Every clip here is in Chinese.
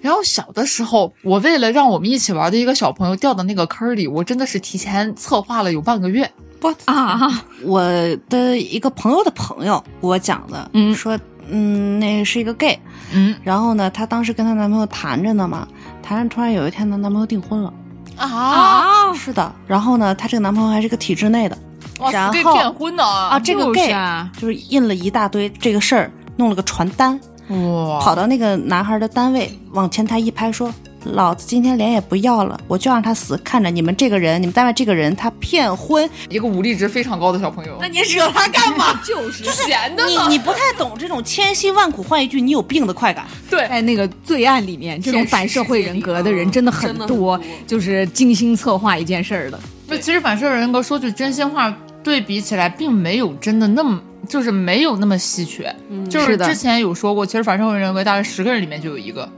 然后小的时候，我为了让我们一起玩的一个小朋友掉到那个坑里，我真的是提前策划了有半个月。 不啊，我的一个朋友的朋友给我讲的，说那是一个 gay， 然后呢，她当时跟她男朋友谈着呢嘛，谈着突然有一天她男朋友订婚了啊， 是的，然后呢，她这个男朋友还是个体制内的，然后 gay 骗婚呢啊， 这个 gay 就是印了一大堆这个事儿，弄了个传单， 哇， 跑到那个男孩的单位，往前台一拍说。老子今天脸也不要了，我就让他死，看着你们这个人，你们单位这个人他骗婚， 一个武力值非常高的小朋友， 那你惹他干嘛？ 就是闲的你不太懂这种千辛万苦换一句你有病的快感。 对， 在那个罪案里面，这种反社会人格的人真的很多，就是精心策划一件事儿的。 对，其实反社会人格说句真心话，对比起来并没有真的那么，就是没有那么稀缺。就是之前有说过，其实反社会人格大概10个人里面就有一个。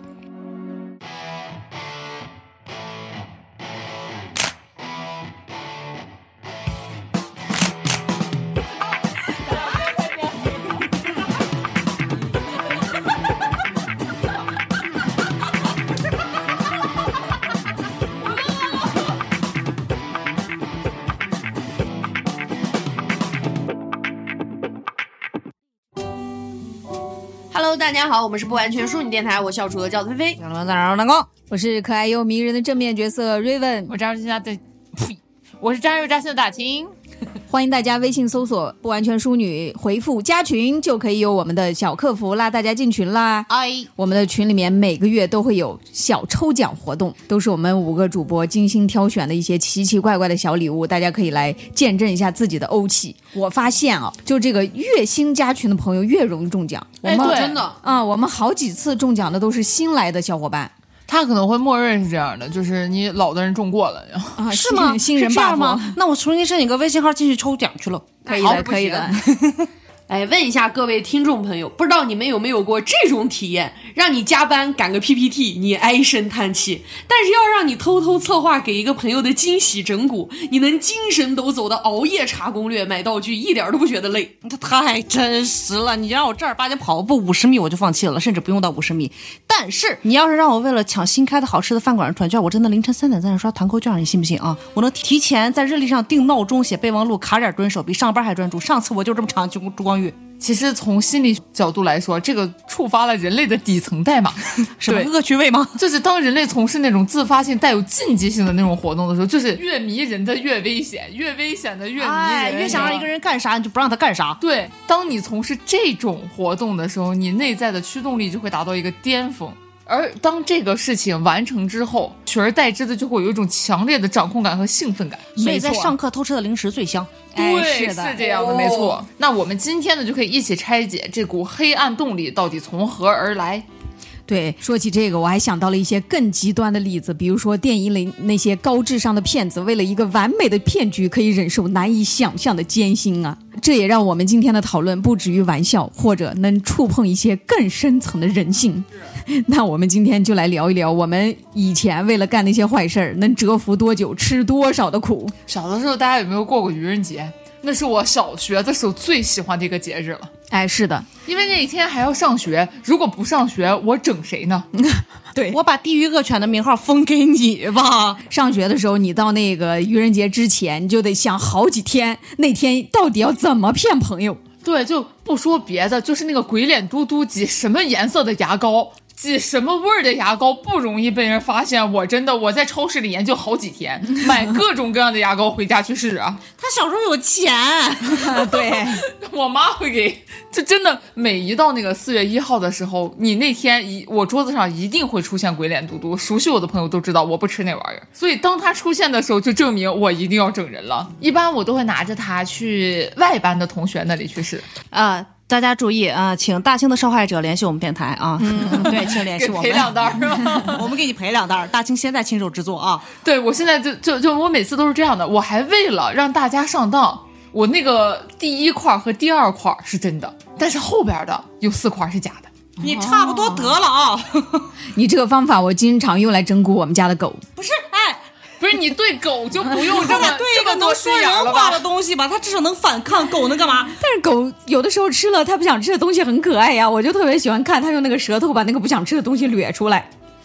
Hello， 大家好，我们是不完全淑女电台，我校主的叫菲菲， 我是可爱又迷人的正面角色 Raven， 我是扎肉扎心的大清。 欢迎大家微信搜索不完全淑女，回复加群就可以有我们的小客服拉大家进群啦。我们的群里面每个月都会有小抽奖活动，都是我们5个主播精心挑选的一些奇奇怪怪的小礼物，大家可以来见证一下自己的欧气。我发现啊，就这个越新加群的朋友越容易中奖。 对，真的啊，我们好几次中奖的都是新来的小伙伴。 他可能会默认是这样的，就是你老的人中过了啊， 是吗？ 新人 buff 吗？那我重新申请个微信号进去抽奖去了。 可以的，可以的。 哎，问一下各位听众朋友，不知道你们有没有过这种体验，让你加班赶个 PPT 你哀声叹气，但是要让你偷偷策划给一个朋友的惊喜整蛊，你能精神抖擞的熬夜查攻略买道具，一点都不觉得累。 这太真实了，你让我正儿八经跑步50米我就放弃了，甚至不用到50米。但是你要是让我为了抢新开的好吃的饭馆团券，我真的凌晨3点在那刷团购券，你信不信啊？我能提前在日历上定闹钟，写备忘录，卡点蹲守，比上班还专注。上次我就这么长烛光浴。 其实从心理角度来说，这个触发了人类的底层代码。 什么恶趣味吗？ 就是当人类从事那种自发性带有禁忌性的那种活动的时候，就是越迷人的越危险，越危险的越迷人， 越想让一个人干啥你就不让他干啥。 对，当你从事这种活动的时候，你内在的驱动力就会达到一个巅峰。而当这个事情完成之后，取而代之的就会有一种强烈的掌控感和兴奋感。 所以在上课偷吃的零食最香。 对，是这样的，没错。那我们今天呢，就可以一起拆解这股黑暗动力到底从何而来。 对，说起这个，我还想到了一些更极端的例子，比如说电影里那些高智商的骗子，为了一个完美的骗局，可以忍受难以想象的艰辛啊！这也让我们今天的讨论不止于玩笑，或者能触碰一些更深层的人性。那我们今天就来聊一聊，我们以前为了干那些坏事儿，能蛰伏多久，吃多少的苦。 小的时候，大家有没有过愚人节？那是我小学的时候最喜欢的一个节日了。 哎，是的， 因为那一天还要上学，如果不上学，我整谁呢？ 对，我把地狱恶犬的名号封给你吧。 上学的时候，你到那个愚人节之前，你就得想好几天，那天到底要怎么骗朋友。 对，就不说别的，就是那个鬼脸嘟嘟挤什么颜色的牙膏，挤什么味儿的牙膏不容易被人发现。我在超市里研究好几天，买各种各样的牙膏回家去试啊。 他小时候有钱。 对， 我妈会给，就真的每一到那个4月1号的时候，你那天我桌子上一定会出现鬼脸嘟嘟。熟悉我的朋友都知道我不吃那玩意儿，所以当他出现的时候，就证明我一定要整人了。一般我都会拿着它去外班的同学那里去试啊。大家注意啊，请大清的受害者联系我们电台啊。对，请联系我们。 赔2袋是吧？ 我们给你赔2袋，大清现在亲手制作啊。 对，我现在就我每次都是这样的，我还为了让大家上当，我那个第1块和第2块是真的，但是后边的有4块是假的。 你差不多得了啊。 你这个方法我经常用来整蛊我们家的狗。 不是， 不是你对狗就不用这么对一个能说人话的东西吧，它至少能反抗，狗能干嘛？ 但是狗有的时候吃了它不想吃的东西很可爱呀，我就特别喜欢看它用那个舌头把那个不想吃的东西掠出来。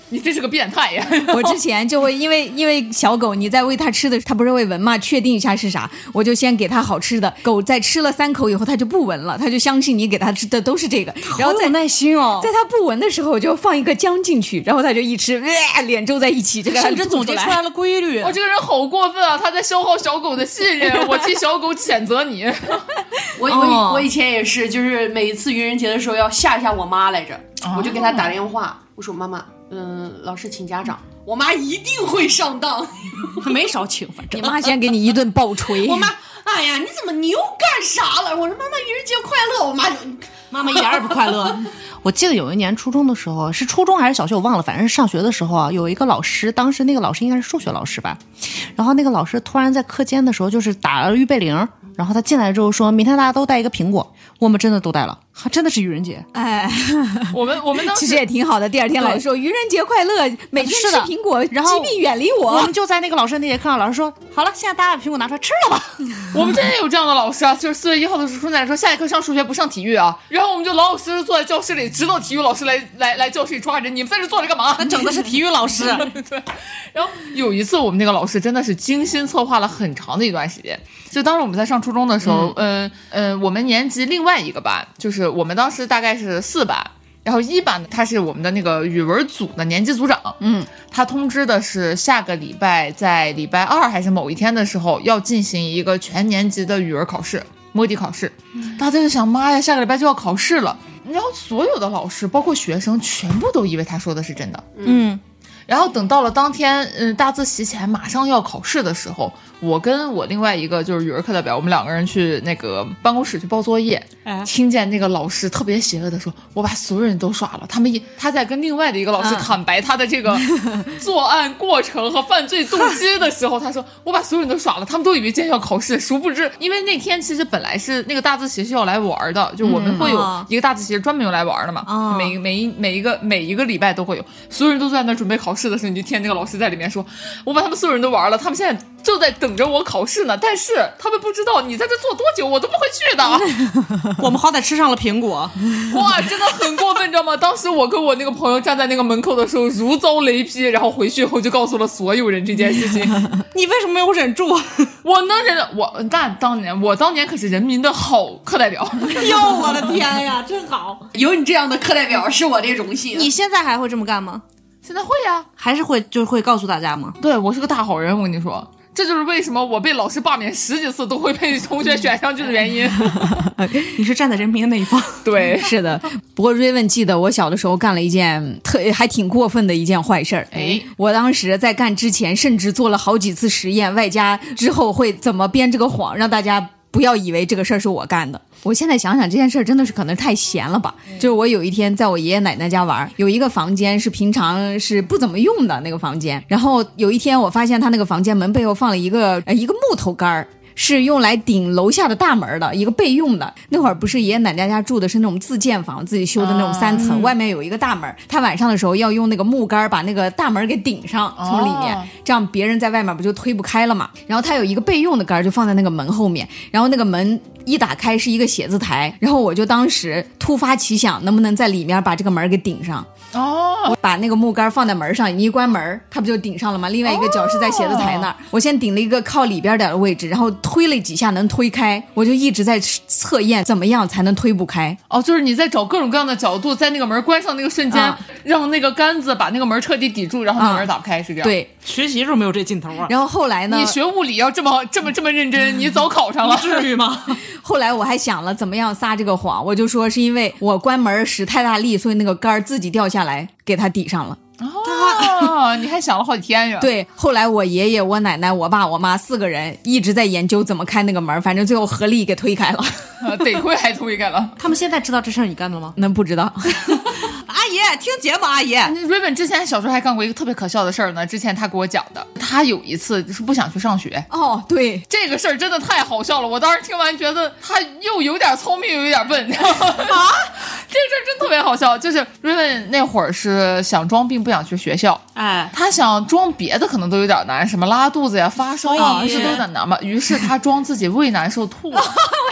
你这是个变态呀！ 我之前就会因为小狗你在喂它吃的，它不是会闻嘛，确定一下是啥，我就先给它好吃的。狗在吃了3口以后，它就不闻了，它就相信你给它吃的都是这个。然后好有耐心哦。 在它不闻的时候，我就放一个姜进去，然后它就一吃，脸皱在一起，这个甚至总结出来了规律。 我这个人好过分啊！他在消耗小狗的信任，我替小狗谴责你。 我以前也是，就是每一次愚人节的时候要吓一下我妈来着，我就给她打电话，我说妈妈，老师请家长，我妈一定会上当， 没少请，反正你妈先给你一顿暴锤。 我妈，哎呀，你又干啥了？我说妈妈愚人节快乐，我妈就妈妈一点也不快乐。我记得有一年初中的时候，是初中还是小学我忘了，反正是上学的时候啊，有一个老师，当时那个老师应该是数学老师吧，然后那个老师突然在课间的时候就是打了预备铃，然后他进来之后说明天大家都带一个苹果，我们真的都带了，真的是愚人节。 哎， 我们当时其实也挺好的。第二天老师说愚人节快乐，每天吃苹果， 然后疾病远离我。 我们就在那个老师那节课上，老师说好了，现在大家把苹果拿出来吃了吧。 我们真的有这样的老师啊，就是4月1号的时候，春仔说下一课上数学不上体育啊，然后我们就老老实实坐在教室里，直到体育老师来教室里抓人，你们在这坐着干嘛？ 那整的是体育老师。 对，然后有一次我们那个老师真的是精心策划了很长的一段时间，就当时我们在上初中的时候，我们年级另外一个班，就是我们当时大概是4班。然后1班他是我们的那个语文组的年级组长，他通知的是下个礼拜在礼拜2还是某一天的时候要进行一个全年级的语文考试，摸底考试。大家就想，妈呀，下个礼拜就要考试了。然后所有的老师包括学生全部都以为他说的是真的。然后等到了当天，大自习前马上要考试的时候，我跟我另外一个就是语文课代表，我们2个人去那个办公室去报作业，听见那个老师特别邪恶的说，我把所有人都耍了。他在跟另外的一个老师坦白他的这个作案过程和犯罪动机的时候，他说我把所有人都耍了，他们都以为今天要考试，殊不知因为那天其实本来是那个大自习是要来玩的，就我们会有一个大自习专门用来玩的嘛，每一个礼拜都会有，所有人都在那准备考试的时候，你就听那个老师在里面说，我把他们所有人都玩了，他们现在就在等着我考试呢，但是他们不知道你在这坐多久，我都不会去的。 我们好歹吃上了苹果。 哇，真的很过分，你知道吗？当时我跟我那个朋友站在那个门口的时候如遭雷劈，然后回去以后就告诉了所有人这件事情。 你为什么没有忍住？ 我能忍，我当年可是人民的好课代表。 哟，我的天呀，真好！ 有你这样的课代表是我的荣幸。 你现在还会这么干吗？ 现在会呀， 还是会就是会告诉大家吗？ 对，我是个大好人，我跟你说。这就是为什么我被老师罢免10几次都会被同学选上去的原因。 你是站在人民的那一方。 对，是的。不过瑞文记得我小的时候干了一件还挺过分的一件坏事儿。我当时在干之前甚至做了好几次实验，外加之后会怎么编这个谎，让大家不要以为这个事儿是我干的。我现在想想这件事儿真的是可能太闲了吧。就是我有一天在我爷爷奶奶家玩，有一个房间是平常是不怎么用的那个房间，然后有一天我发现他那个房间门背后放了一个木头杆儿，是用来顶楼下的大门的一个备用的。那会儿不是爷爷奶奶家住的是那种自建房，自己修的那种3层，外面有一个大门，他晚上的时候要用那个木杆把那个大门给顶上，从里面，这样别人在外面不就推不开了嘛。然后他有一个备用的杆就放在那个门后面，然后那个门一打开是一个写字台，然后我就当时突发奇想，能不能在里面把这个门给顶上。我把那个木杆放在门上，你一关门它不就顶上了吗？另外一个角是在写字台那儿，我先顶了一个靠里边点的位置，然后推了几下能推开，我就一直在测验怎么样才能推不开。 就是你在找各种各样的角度，在那个门关上那个瞬间，让那个杆子把那个门彻底抵住，然后那门打不开，是这样。 对， 学习时候没有这劲头啊。 然后后来呢？ 你学物理要这么认真，你早考上了， 至于吗？ 后来我还想了怎么样撒这个谎，我就说是因为我关门使太大力，所以那个杆自己掉下来给它抵上了。 你还想了好几天呀？ 对，后来我爷爷、我奶奶、我爸、我妈4个人一直在研究怎么开那个门，反正最后合力给推开了。 得亏还推开了。 他们现在知道这事儿你干的了吗？ 那不知道。 阿姨听节目，阿姨。 瑞文之前小时候还干过一个特别可笑的事儿呢，之前他给我讲的。他有一次就是不想去上学。 对， 这个事儿真的太好笑了，我当时听完觉得他又有点聪明又有点笨。这个事儿真特别好笑，就是瑞文那会儿是想装病不想去学校，他想装别的可能都有点难，什么拉肚子呀、发烧呀，是都有点难嘛。于是他装自己胃难受吐了。 我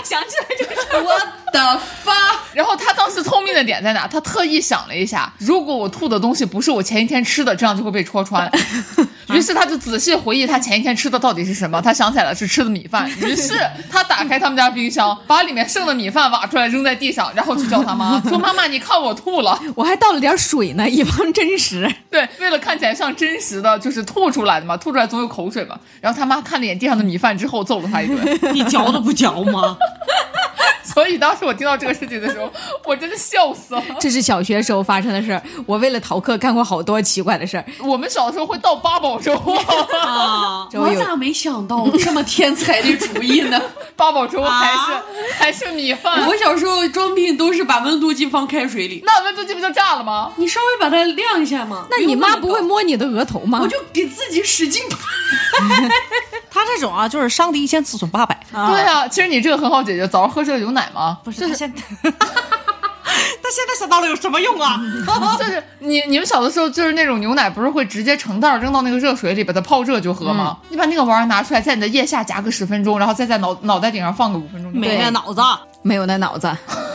想起来这个事儿。 我的发， 然后他当时聪明的点在哪？他特意想了一下，如果我吐的东西不是我前一天吃的，这样就会被戳穿。于是他就仔细回忆他前一天吃的到底是什么，他想起来了是吃的米饭。于是他打开他们家冰箱，把里面剩的米饭挖出来扔在地上，然后去叫他妈说：“妈妈，你看我吐了。” 我还倒了点水呢，以防真实。 对，为了看起来像真实的，就是吐出来的嘛，吐出来总有口水嘛。然后他妈看了一眼地上的米饭之后，揍了他一顿。 你嚼都不嚼吗？ 所以当时我听到这个事情的时候，我真的笑死了。 这是小学时候发生的事儿，我为了逃课干过好多奇怪的事儿。 我们小时候会倒八宝粥啊， 周有我咋没想到这么天才的主意呢？ 八宝粥还是米饭。 我小时候装病都是把温度计放开水里， 那温度计不就炸了吗？ 你稍微把它晾一下嘛。 那你妈不会用摸你的额头吗？ 我就给自己使劲拍。 他这种啊，就是伤敌一千自损800。 对啊，其实你这个很好解决，早上喝这个有奶吗？ 不是，他现在他现在想到了有什么用啊？ 就是你们小的时候就是那种牛奶不是会直接成袋扔到那个热水里把它泡热就喝吗？你把那个玩意拿出来，在你的腋下夹个10分钟，然后再在脑袋顶上放个5分钟就可以。 没那脑子。 没有那脑子。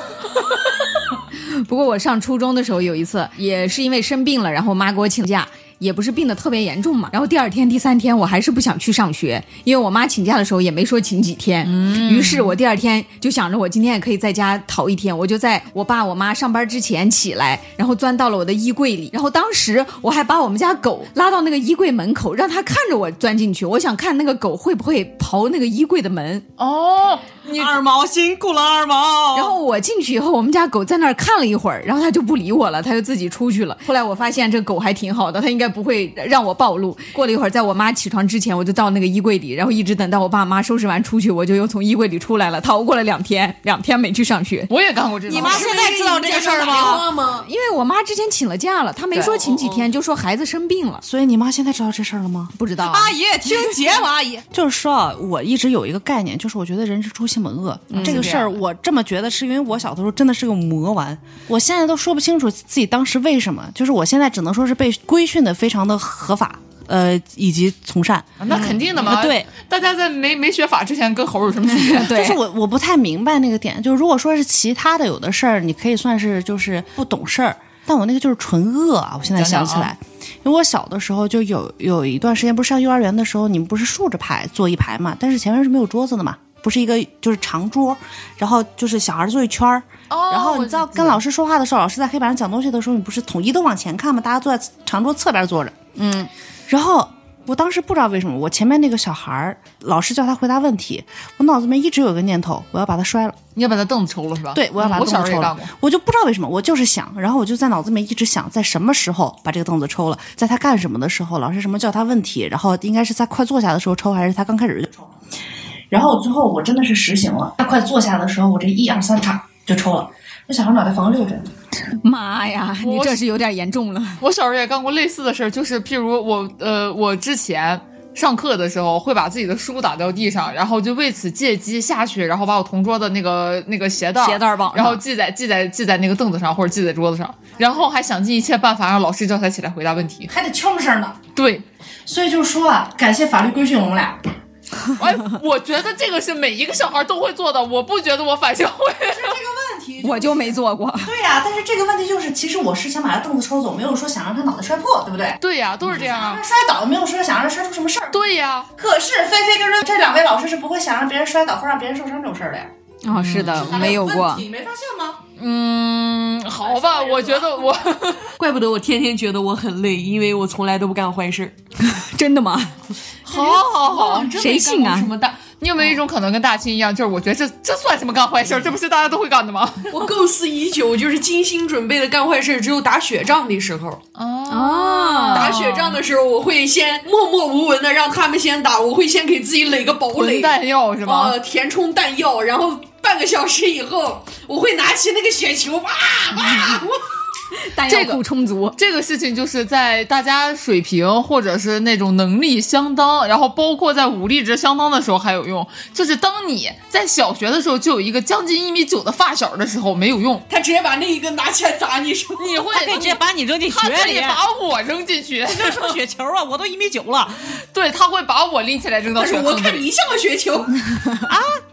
不过我上初中的时候有一次，也是因为生病了，然后我妈给我请假。也不是病得特别严重嘛，然后第2天、第3天我还是不想去上学，因为我妈请假的时候也没说请几天，于是我第2天就想着我今天也可以在家逃一天，我就在我爸我妈上班之前起来，然后钻到了我的衣柜里，然后当时我还把我们家狗拉到那个衣柜门口，让它看着我钻进去，我想看那个狗会不会刨那个衣柜的门。 哦，你二毛辛苦了，二毛。 然后我进去以后，我们家狗在那儿看了一会儿，然后它就不理我了，它就自己出去了。后来我发现这狗还挺好的，它应该不会让我暴露。过了一会儿，在我妈起床之前，我就到那个衣柜里，然后一直等到我爸妈收拾完出去，我就又从衣柜里出来了，逃过了2天，2天没去上学。 我也干过这种。 你妈现在知道这个事儿吗？ 因为我妈之前请了假了，她没说请几天，就说孩子生病了。 所以你妈现在知道这事儿了吗？ 不知道啊。 阿姨，听节目，阿姨就是说啊，我一直有一个概念，就是我觉得人之初性本恶。这个事儿我这么觉得，是因为我小的时候真的是个魔丸，我现在都说不清楚自己当时为什么，就是我现在只能说是被规训的非常的合法。以及从善， 那肯定的嘛。 对， 大家在没学法之前跟猴有什么区别？ 对， 就是我不太明白那个点，就是如果说是其他的有的事儿，你可以算是就是不懂事儿，但我那个就是纯恶啊！我现在想起来，因为我小的时候就有一段时间，不是上幼儿园的时候，你们不是竖着排坐一排嘛，但是前面是没有桌子的嘛。不是一个就是长桌，然后就是小孩坐一圈儿，然后你知道跟老师说话的时候，老师在黑板上讲东西的时候，你不是统一都往前看吗？大家坐在长桌侧边坐着，然后我当时不知道为什么，我前面那个小孩老师叫他回答问题，我脑子里面一直有个念头，我要把他摔了。 你要把他凳子抽了是吧？ 对，我要把他凳子抽了。我就不知道为什么，我就是想，然后我就在脑子里面一直想，在什么时候把这个凳子抽了，在他干什么的时候，老师什么叫他问题，然后应该是在快坐下的时候抽，还是他刚开始就抽。然后最后我真的是实行了，他快坐下的时候，我这1、2、3叉就抽了，那小孩脑袋缝了6针。 妈呀，你这是有点严重了。 我小时候也干过类似的事儿，就是譬如我之前上课的时候会把自己的书打掉地上，然后就为此借机下去，然后把我同桌的那个鞋带绑上， 然后系在那个凳子上或者系在桌子上，然后还想尽一切办法让老师叫他起来回答问题， 还得悄没声呢。 对， 所以就是说啊，感谢法律规训我们俩。 哎，我觉得这个是每一个小孩都会做的，我不觉得我反社会。 这个问题我就没做过。 对呀，但是这个问题就是，其实我是想把他凳子抽走，没有说想让他脑袋摔破，对不对？ 对呀，都是这样啊。 让他摔倒，没有说想让他摔出什么事儿。 对呀。 可是菲菲跟这2位老师是不会想让别人摔倒或让别人受伤这种事儿的呀。 哦，是的，没有过。 你没发现吗？ 好吧，我觉得我怪不得我天天觉得我很累，因为我从来都不干坏事。 真的吗？ 好， 谁信啊？ 什么大？你有没有一种可能跟大清一样，就是我觉得这算什么干坏事？这不是大家都会干的吗？ 我构思已久，就是精心准备的干坏事，只有打雪仗的时候。打雪仗的时候，我会先默默无闻的让他们先打，我会先给自己垒个堡垒， 弹药是吗？ 填充弹药，然后半个小时以后，我会拿起那个雪球，哇！ 弹药库充足。 这个事情就是在大家水平或者是那种能力相当，然后包括在武力值相当的时候还有用。就是当你在小学的时候就有一个将近1.9米的发小的时候没有用， 他直接把那一个拿起来砸你手， 你会他可以直接把你扔进雪里， 他可以把我扔进去， 这是雪球啊，我都1.9米了。 对，他会把我拎起来扔到雪坑里。 我看你像个雪球啊，对呀，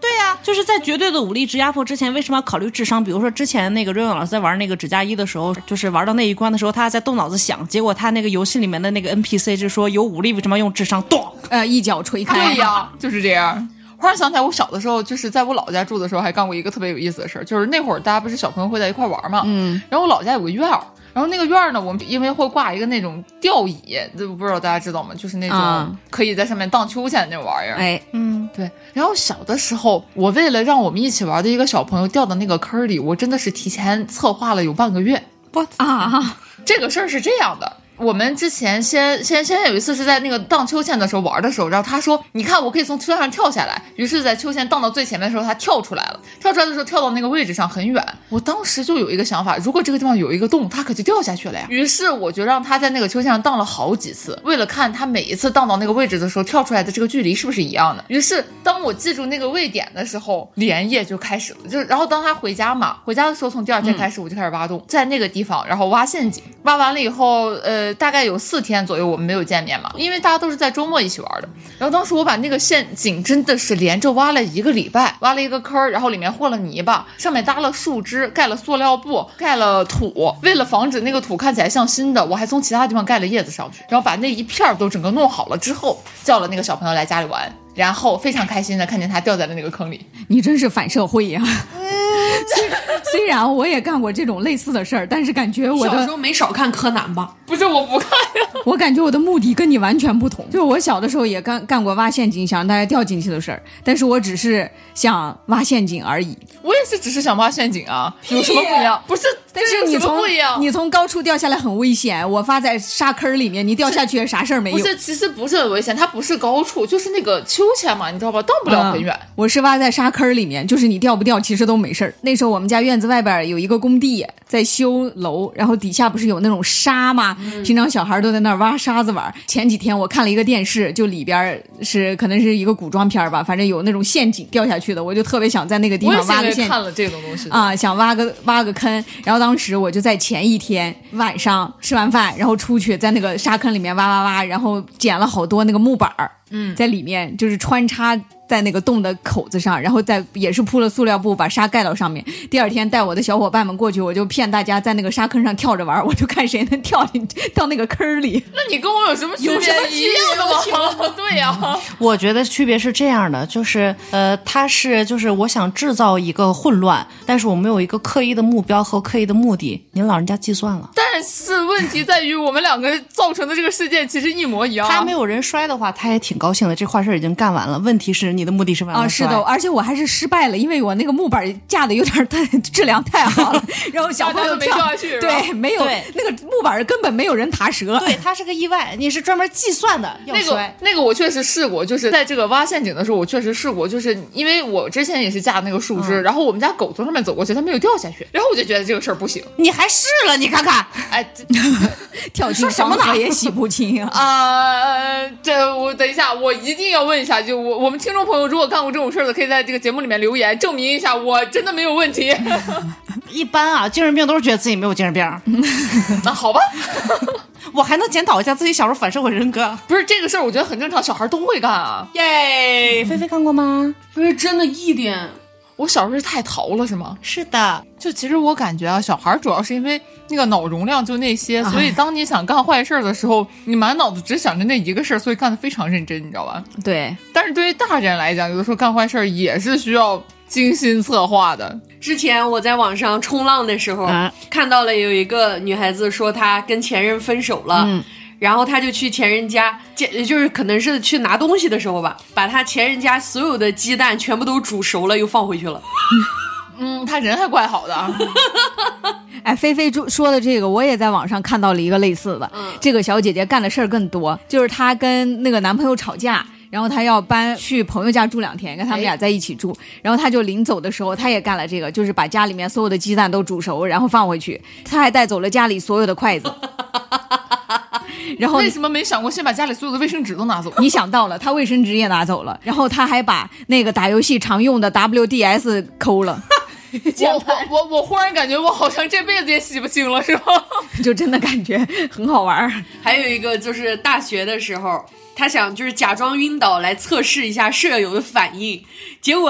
就是在绝对的武力值压迫之前，为什么要考虑智商？比如说之前那个瑞文老师在玩那个指甲一的时候，就是玩到那一关的时候，他还在动脑子想，结果他那个游戏里面的那个 NPC 就说有武力为什么要用智商？咚， 一脚锤开。 对呀，就是这样。忽然想起来，我小的时候就是在我老家住的时候，还干过一个特别有意思的事儿，就是那会儿大家不是小朋友会在一块玩嘛，然后我老家有个院儿，然后那个院儿呢，我们因为会挂一个那种吊椅，不知道大家知道吗？就是那种可以在上面荡秋千的那种玩意儿。 哎， 对。然后小的时候，我为了让我们一起玩的一个小朋友掉到那个坑里，我真的是提前策划了有半个月。这个事儿是这样的。我们之前先有一次是在那个荡秋千的时候玩的时候，然后他说你看我可以从秋千上跳下来，于是在秋千荡到最前面的时候他跳出来了，跳出来的时候跳到那个位置上很远，我当时就有一个想法，如果这个地方有一个洞他可就掉下去了呀，于是我就让他在那个秋千上荡了好几次，为了看他每一次荡到那个位置的时候跳出来的这个距离是不是一样的。于是当我记住那个位点的时候，连夜就开始了，就然后当他回家的时候，从第二天开始我就开始挖洞，在那个地方然后挖陷阱，挖完了以后大概有4天左右我们没有见面嘛，因为大家都是在周末一起玩的。然后当时我把那个陷阱真的是连着挖了1个礼拜，挖了一个坑，然后里面和了泥巴，上面搭了树枝，盖了塑料布，盖了土，为了防止那个土看起来像新的，我还从其他地方盖了叶子上去，然后把那一片都整个弄好了之后，叫了那个小朋友来家里玩，然后非常开心的看见他掉在了那个坑里。 你真是反社会呀！虽然我也干过这种类似的事儿，但是感觉我的小时候没少看柯南吧？ 不是，我不看呀。 我感觉我的目的跟你完全不同。就是我小的时候也干过挖陷阱，想让大家掉进去的事儿，但是我只是想挖陷阱而已。 我也是只是想挖陷阱啊，有什么不一样？不是， 但是你从高处掉下来很危险，我发在沙坑里面，你掉下去啥事儿没有。 不是，其实不是很危险，它不是高处，就是那个秋千嘛，你知道吧，荡不了很远。 我是挖在沙坑里面，就是你掉不掉其实都没事儿。那时候我们家院子外边有一个工地在修楼，然后底下不是有那种沙吗？平常小孩都在那儿挖沙子玩。前几天我看了一个电视，就里边可能是一个古装片吧，反正有那种陷阱掉下去的，我就特别想在那个地方挖个陷阱。 看了这种东西啊，想挖个坑。然后当时我就在前一天晚上吃完饭，然后出去在那个沙坑里面挖，然后捡了好多那个木板儿，在里面就是穿插在那个洞的口子上，然后也是铺了塑料布把沙盖到上面。第二天带我的小伙伴们过去，我就骗大家在那个沙坑上跳着玩，我就看谁能跳到那个坑里。 那你跟我有什么区别？一样的吗？对呀， 我觉得区别是这样的，就是就是我想制造一个混乱，但是我没有一个刻意的目标和刻意的目的，您老人家计算了。 但是问题在于我们两个造成的这个事件其实一模一样。 他没有人摔的话，他也挺高兴的，这坏事已经干完了。问题是你的目的是完了是的，而且我还是失败了，因为我那个木板架的有点质量太好了，然后小朋友没掉下去， 对，没有那个木板根本没有人踏折， 对，它是个意外，你是专门计算的要摔。 那个我确实试过，就是在这个挖陷阱的时候，我确实试过，就是因为我之前也是架那个树枝，然后我们家狗从上面走过去，它没有掉下去，然后我就觉得这个事儿不行。 你还试了，你看看， 哎， 跳进黄河也洗不清啊！我等一下，我一定要问一下，就我们听众朋友如果干过这种事儿的，可以在这个节目里面留言证明一下，我真的没有问题。 一般啊，精神病都是觉得自己没有精神病。 那好吧。 我还能检讨一下自己小时候反社会人格。 不是这个事儿，我觉得很正常，小孩都会干啊。 耶，菲菲看过吗？ 不是真的一点。 我小时候是太淘了是吗？ 是的， 就其实我感觉啊，小孩主要是因为那个脑容量就那些，所以当你想干坏事的时候，你满脑子只想着那一个事儿，所以干得非常认真，你知道吧？ 对。 但是对于大人来讲，有的时候干坏事也是需要精心策划的。 之前我在网上冲浪的时候，看到了有一个女孩子说她跟前任分手了，然后她就去前任家，就是可能是去拿东西的时候吧，把她前任家所有的鸡蛋全部都煮熟了，又放回去了。 他人还怪好的啊。 哎，菲菲说的这个，我也在网上看到了一个类似的。这个小姐姐干的事儿更多，就是她跟那个男朋友吵架，然后她要搬去朋友家住2天，跟他们俩在一起住。然后她就临走的时候，她也干了这个，就是把家里面所有的鸡蛋都煮熟，然后放回去。她还带走了家里所有的筷子。然后为什么没想过先把家里所有的卫生纸都拿走？ 你想到了，他卫生纸也拿走了，然后他还把那个打游戏常用的 WDS 抠了。 我忽然感觉我好像这辈子也洗不清了，是吧？ 就真的感觉很好玩。 还有一个就是大学的时候，他想就是假装晕倒来测试一下舍友的反应，结果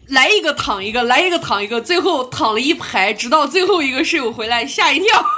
来一个躺一个，来一个躺一个，最后躺了一排，直到最后一个室友回来，吓一跳。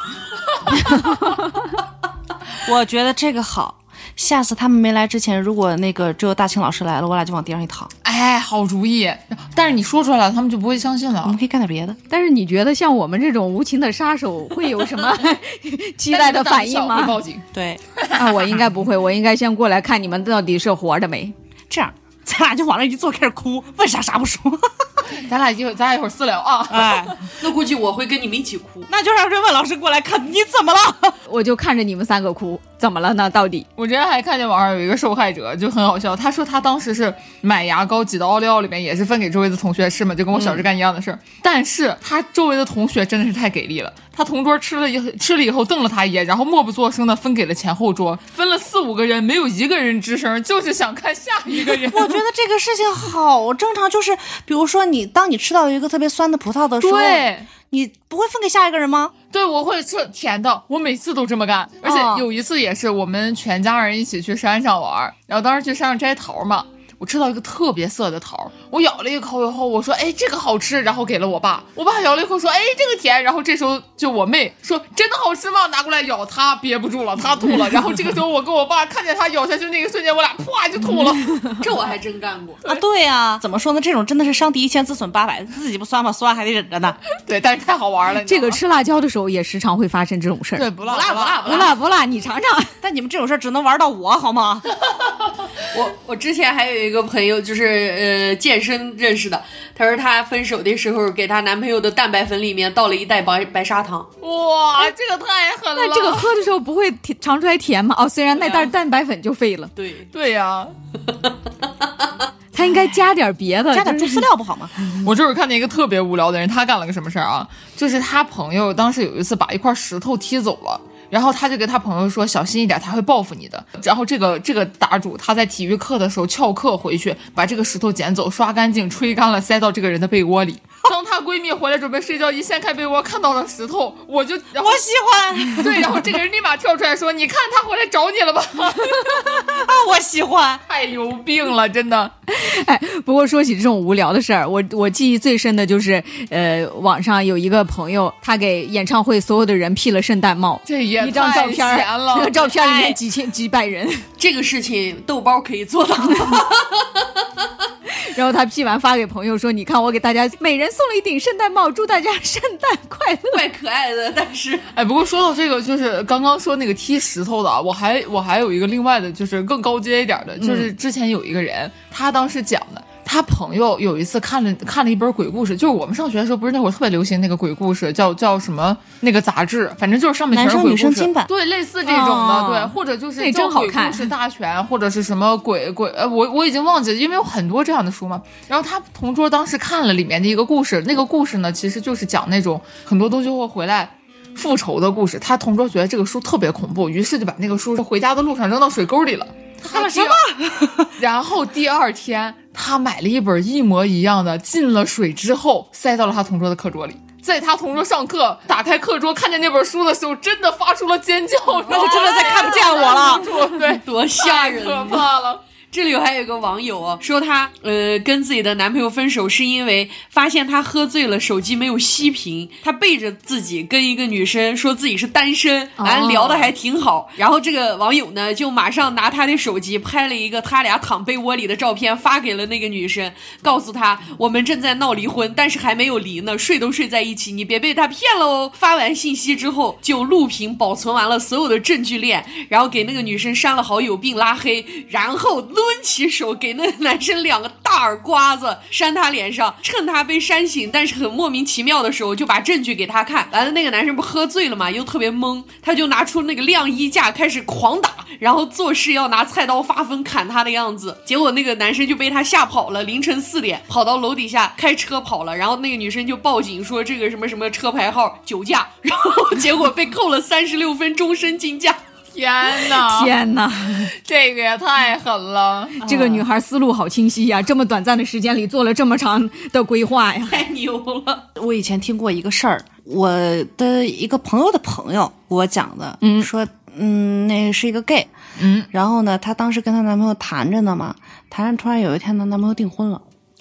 我觉得这个好。下次他们没来之前，如果那个只有大清老师来了，我俩就往地上一躺。 哎，好主意！但是你说出来了，他们就不会相信了我们。可以干点别的。 但是你觉得像我们这种无情的杀手会有什么期待的反应会吗？ 报警。 对， 啊，我应该不会，我应该先过来看你们到底是活着没。 这样咱俩就往那一坐，开始哭，问啥不说。 咱俩一会儿私聊啊。 哎， 那估计我会跟你们一起哭。 那就让瑞文老师过来看你怎么了。 我就看着你们3个哭，怎么了呢？到底？ 我之前还看见网上有一个受害者，就很好笑。他说他当时是买牙膏挤到奥利奥里面，也是分给周围的同学吃嘛，就跟我小时干一样的事儿。但是他周围的同学真的是太给力了，他同桌吃了以后瞪了他一眼，然后默不作声的分给了前后桌，分了4、5个人，没有一个人吱声，就是想看下一个人。 我觉得这个事情好正常，就是比如说当你吃到一个特别酸的葡萄的时候， 对， 你不会分给下一个人吗？ 对，我会吃甜的，我每次都这么干。而且有一次也是我们全家人一起去山上玩，然后当时去山上摘桃嘛，我吃到一个特别涩的桃，我咬了一口以后，我说哎这个好吃，然后给了我爸，我爸咬了一口说哎这个甜，然后这时候就我妹说真的好吃吗？拿过来咬，他憋不住了，他吐了，然后这个时候我跟我爸看见他咬下去那个瞬间，我俩啪就吐了。 这我还真干过。 啊，对呀，怎么说呢？这种真的是伤敌1000自损800，自己不酸吗？酸还得忍着呢。 对，但是太好玩了。 这个吃辣椒的时候也时常会发生这种事儿。 对不辣不辣，你尝尝。 但你们这种事儿只能玩到我好吗？ 我之前还有一个朋友，就是健身认识的，她说她分手的时候给她男朋友的蛋白粉里面倒了一袋白砂糖。 哇，这个太狠了。 那这个喝的时候不会尝出来甜吗？哦，虽然那袋蛋白粉就废了。 对呀。 他应该加点别的， 加点猪饲料不好吗？ 我这会儿看见一个特别无聊的人，他干了个什么事儿啊？就是他朋友当时有一次把一块石头踢走了。然后他就给他朋友说小心一点，他会报复你的。然后这个答主他在体育课的时候翘课回去，把这个石头捡走，刷干净，吹干了，塞到这个人的被窝里。当她闺蜜回来准备睡觉，一掀开被窝看到了石头，我喜欢。 对，然后这个人立马跳出来说：“你看他回来找你了吧？” 啊，我喜欢， 太有病了，真的。 哎，不过说起这种无聊的事儿，我记忆最深的就是，网上有一个朋友，他给演唱会所有的人 P 了圣诞帽， 这也一张照片，那个照片里面几百人， 这个事情豆包可以做到。 然后他 P 完发给朋友说：“你看，我给大家每人送了一顶圣诞帽，祝大家圣诞快乐。” 怪可爱的，但是哎，不过说到这个，就是刚刚说那个踢石头的，我还有一个另外的，就是更高阶一点的，就是之前有一个人，他当时讲的。他朋友有一次看了一本鬼故事，就是我们上学的时候，不是那会儿特别流行那个鬼故事，叫什么那个杂志，反正就是上面全是鬼故事， 男生女生金版， 对，类似这种的，对，或者就是叫鬼故事大全，或者是什么鬼，我已经忘记了，因为有很多这样的书嘛。然后他同桌当时看了里面的一个故事，那个故事呢，其实就是讲那种很多东西会回来复仇的故事。他同桌觉得这个书特别恐怖，于是就把那个书回家的路上扔到水沟里了。 看了什么？ 然后第二天他买了一本一模一样的，进了水之后塞到了他同桌的课桌里。在他同桌上课，打开课桌看见那本书的时候，真的发出了尖叫， 那就真的再看不见我了。 对， 多吓人， 太可怕了。 这里还有一个网友说他跟自己的男朋友分手是因为发现他喝醉了，手机没有熄屏，他背着自己跟一个女生说自己是单身，聊得还挺好。然后这个网友呢就马上拿他的手机拍了一个他俩躺被窝里的照片发给了那个女生，告诉他我们正在闹离婚，但是还没有离呢，睡都睡在一起，你别被他骗了哦。发完信息之后就录屏保存完了所有的证据链，然后给那个女生删了好友并拉黑，然后抡起手给那个男生2个大耳刮子扇他脸上，趁他被扇醒但是很莫名其妙的时候就把证据给他看。完了那个男生不喝醉了嘛，又特别懵，他就拿出那个晾衣架开始狂打，然后做事要拿菜刀发疯砍他的样子。结果那个男生就被他吓跑了，凌晨4点跑到楼底下开车跑了，然后那个女生就报警说这个什么什么车牌号酒驾，然后结果被扣了36分终身禁驾。 天哪， 天哪， 这个也太狠了！ 这个女孩思路好清晰呀，这么短暂的时间里做了这么长的规划呀， 太牛了！ 我以前听过一个事儿，我的一个朋友的朋友给我讲的，说那是一个 gay，然后呢，她当时跟她男朋友谈着呢嘛，谈着突然有一天呢，男朋友订婚了。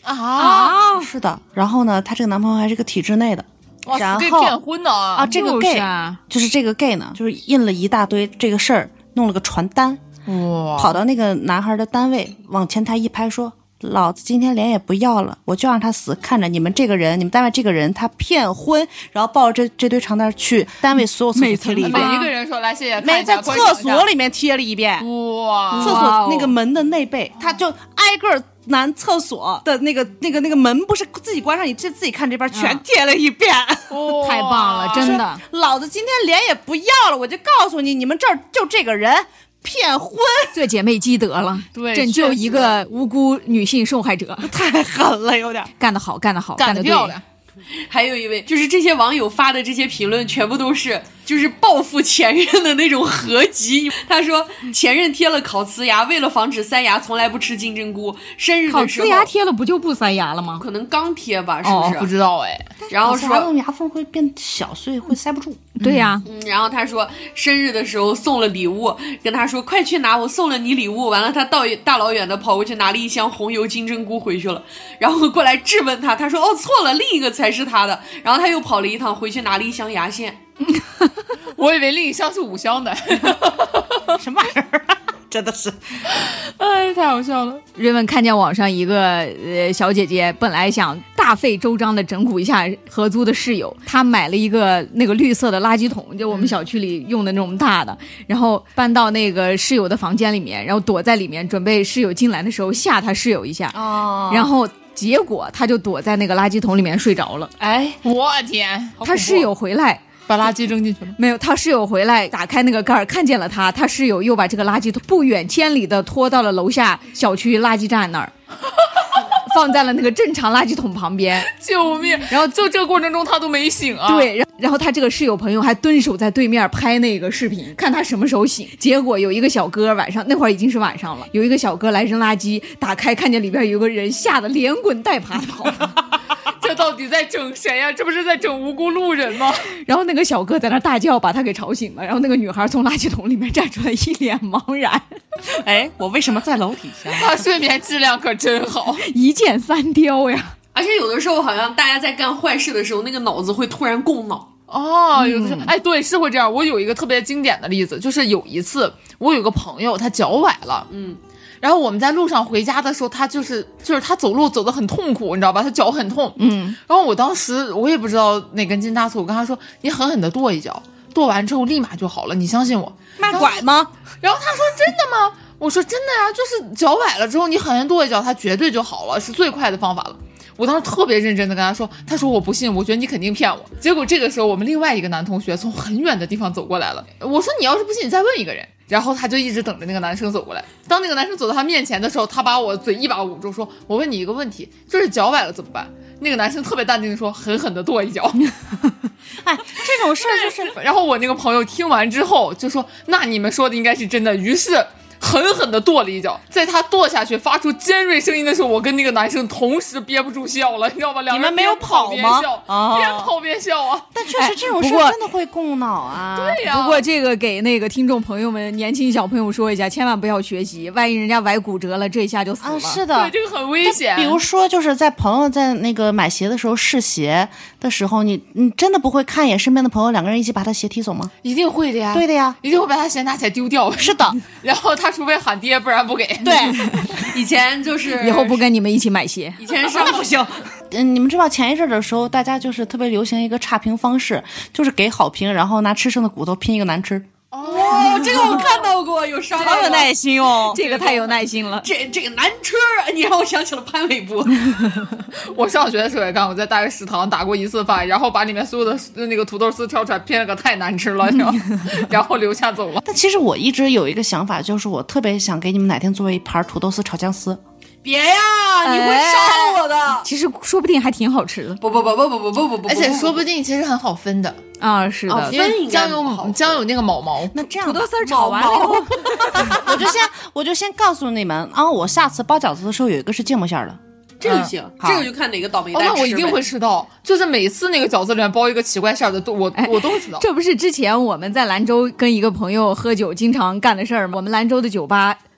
啊！ 是的，然后呢，她这个男朋友还是个体制内的。 哇， 然后给骗婚的啊！ 这个就是 gay 啊就是这个 gay 呢，就是印了一大堆这个事儿，弄了个传单， 哇， 跑到那个男孩的单位，往前台一拍说：“老子今天脸也不要了，我就让他死，看着你们这个人，你们单位这个人他骗婚。”然后抱着这堆传单去单位所有厕所贴了一每遍， 一个人说来谢谢，看没一下在厕所里面贴了一遍。 哇， 厕所那个门的内背，他就挨个男厕所的那个门不是自己关上，你自己看这边全贴了一遍。 哇太棒了，真的。 老子今天脸也不要了，我就告诉你，你们这儿就这个人骗婚， 这姐妹积德了， 对拯救一个无辜女性受害者， 太狠了，有点。 干得好，干得好， 干得得漂亮。 还有一位，就是这些网友发的这些评论，全部都是就是报复前任的那种合集。他说前任贴了烤瓷牙，为了防止塞牙，从来不吃金针菇。生日烤的时候瓷牙贴了不就不塞牙了吗？ 可能刚贴吧，是不是？ 不知道哎。 然后说， 牙的牙缝会变小，所以会塞不住。 对呀， 然后他说生日的时候送了礼物，跟他说快去拿，我送了你礼物。完了，他大老远的跑过去拿了一箱红油金针菇回去了，然后过来质问他，他说哦错了，另一个才是他的。然后他又跑了一趟，回去拿了一箱牙线。 我以为另一箱是5箱的， 什么玩意儿？真的是， 哎，太好笑了。 瑞文看见网上一个小姐姐，本来想大费周章的整蛊一下合租的室友，她买了一个那个绿色的垃圾桶，就我们小区里用的那种大的，然后搬到那个室友的房间里面，然后躲在里面，准备室友进来的时候吓他室友一下，然后结果他就躲在那个垃圾桶里面睡着了。 哎， 我天， 他室友回来。 把垃圾扔进去了。 没有，他室友回来打开那个盖儿，看见了他，他室友又把这个垃圾桶不远千里的拖到了楼下小区垃圾站那儿，放在了那个正常垃圾桶旁边。 救命！然后就这个过程中他都没醒啊。 对，然后他这个室友朋友还蹲守在对面拍那个视频，看他什么时候醒。结果有一个小哥晚上那会儿已经是晚上了，有一个小哥来扔垃圾，打开看见里边有个人，吓得连滚带爬跑。 这到底在整谁呀？这不是在整无辜路人吗？ 然后那个小哥在那大叫，把他给吵醒了。然后那个女孩从垃圾桶里面站出来，一脸茫然。 哎，我为什么在楼底下？ 他睡眠质量可真好， 一箭三雕呀！ 而且有的时候好像大家在干坏事的时候，那个脑子会突然供脑。 哦，有的时候，哎，对，是会这样。我有一个特别经典的例子，就是有一次我有个朋友他脚崴了，然后我们在路上回家的时候，他就是他走路走得很痛苦，你知道吧？他脚很痛，然后我当时我也不知道哪根筋搭错，我跟他说你狠狠地跺一脚，跺完之后立马就好了，你相信我。 卖拐吗？ 然后他说真的吗？我说真的呀，就是脚崴了之后你狠狠跺一脚，它绝对就好了，是最快的方法了。我当时特别认真的跟他说，他说我不信，我觉得你肯定骗我。结果这个时候我们另外一个男同学从很远的地方走过来了，我说你要是不信你再问一个人。然后他就一直等着那个男生走过来，当那个男生走到他面前的时候，他把我嘴一把捂住，说我问你一个问题，就是脚崴了怎么办？那个男生特别淡定的说狠狠的跺一脚。 哎，这种事儿就是， 然后我那个朋友听完之后就说那你们说的应该是真的，于是狠狠地跺了一脚，在他跺下去发出尖锐声音的时候，我跟那个男生同时憋不住笑了，你知道吗？两个人没有跑吗？ 边跑边笑啊！ 但确实这种事儿真的会供脑啊。 对呀。 不过这个给那个听众朋友们、年轻小朋友说一下，千万不要学习，万一人家崴骨折了，这一下就死了。 是的， 对，这个很危险。 比如说，就是在朋友在那个买鞋的时候试鞋的时候，你真的不会看一眼身边的朋友，两个人一起把他鞋踢走吗？ 一定会的呀。 对的呀， 一定会把他鞋拿起来丢掉。 是的。 然后他除非喊爹，不然不给。 对， 以前就是以后不跟你们一起买鞋。 以前上不行。你们知道前一阵的时候，大家就是特别流行一个差评方式，就是给好评，然后拿吃剩的骨头拼一个难吃。 哦，这个我看到过，有刷到过。 好有耐心哦， 这个太有耐心了。 这个难吃，你让我想起了潘玮柏。 我上学的时候也干过，在大学食堂打过一次饭，然后把里面所有的那个土豆丝挑出来，拼了个太难吃了，然后留下走了。 但其实我一直有一个想法，就是我特别想给你们哪天做一盘土豆丝炒姜丝。 别呀，你会伤我的。 其实说不定还挺好吃的。 不， 而且说不定其实很好分的啊，是的， 因为姜有那个毛毛。 那这样土豆丝炒完了以后， 我就先告诉你们啊，我下次包饺子的时候有一个是芥末馅的。 这个行，这个就看哪个倒霉蛋吃呗。 那我一定会吃到，就是每次那个饺子里面包一个奇怪馅的，我都会吃到。 这不是之前我们在兰州跟一个朋友喝酒经常干的事儿吗？我们兰州的酒吧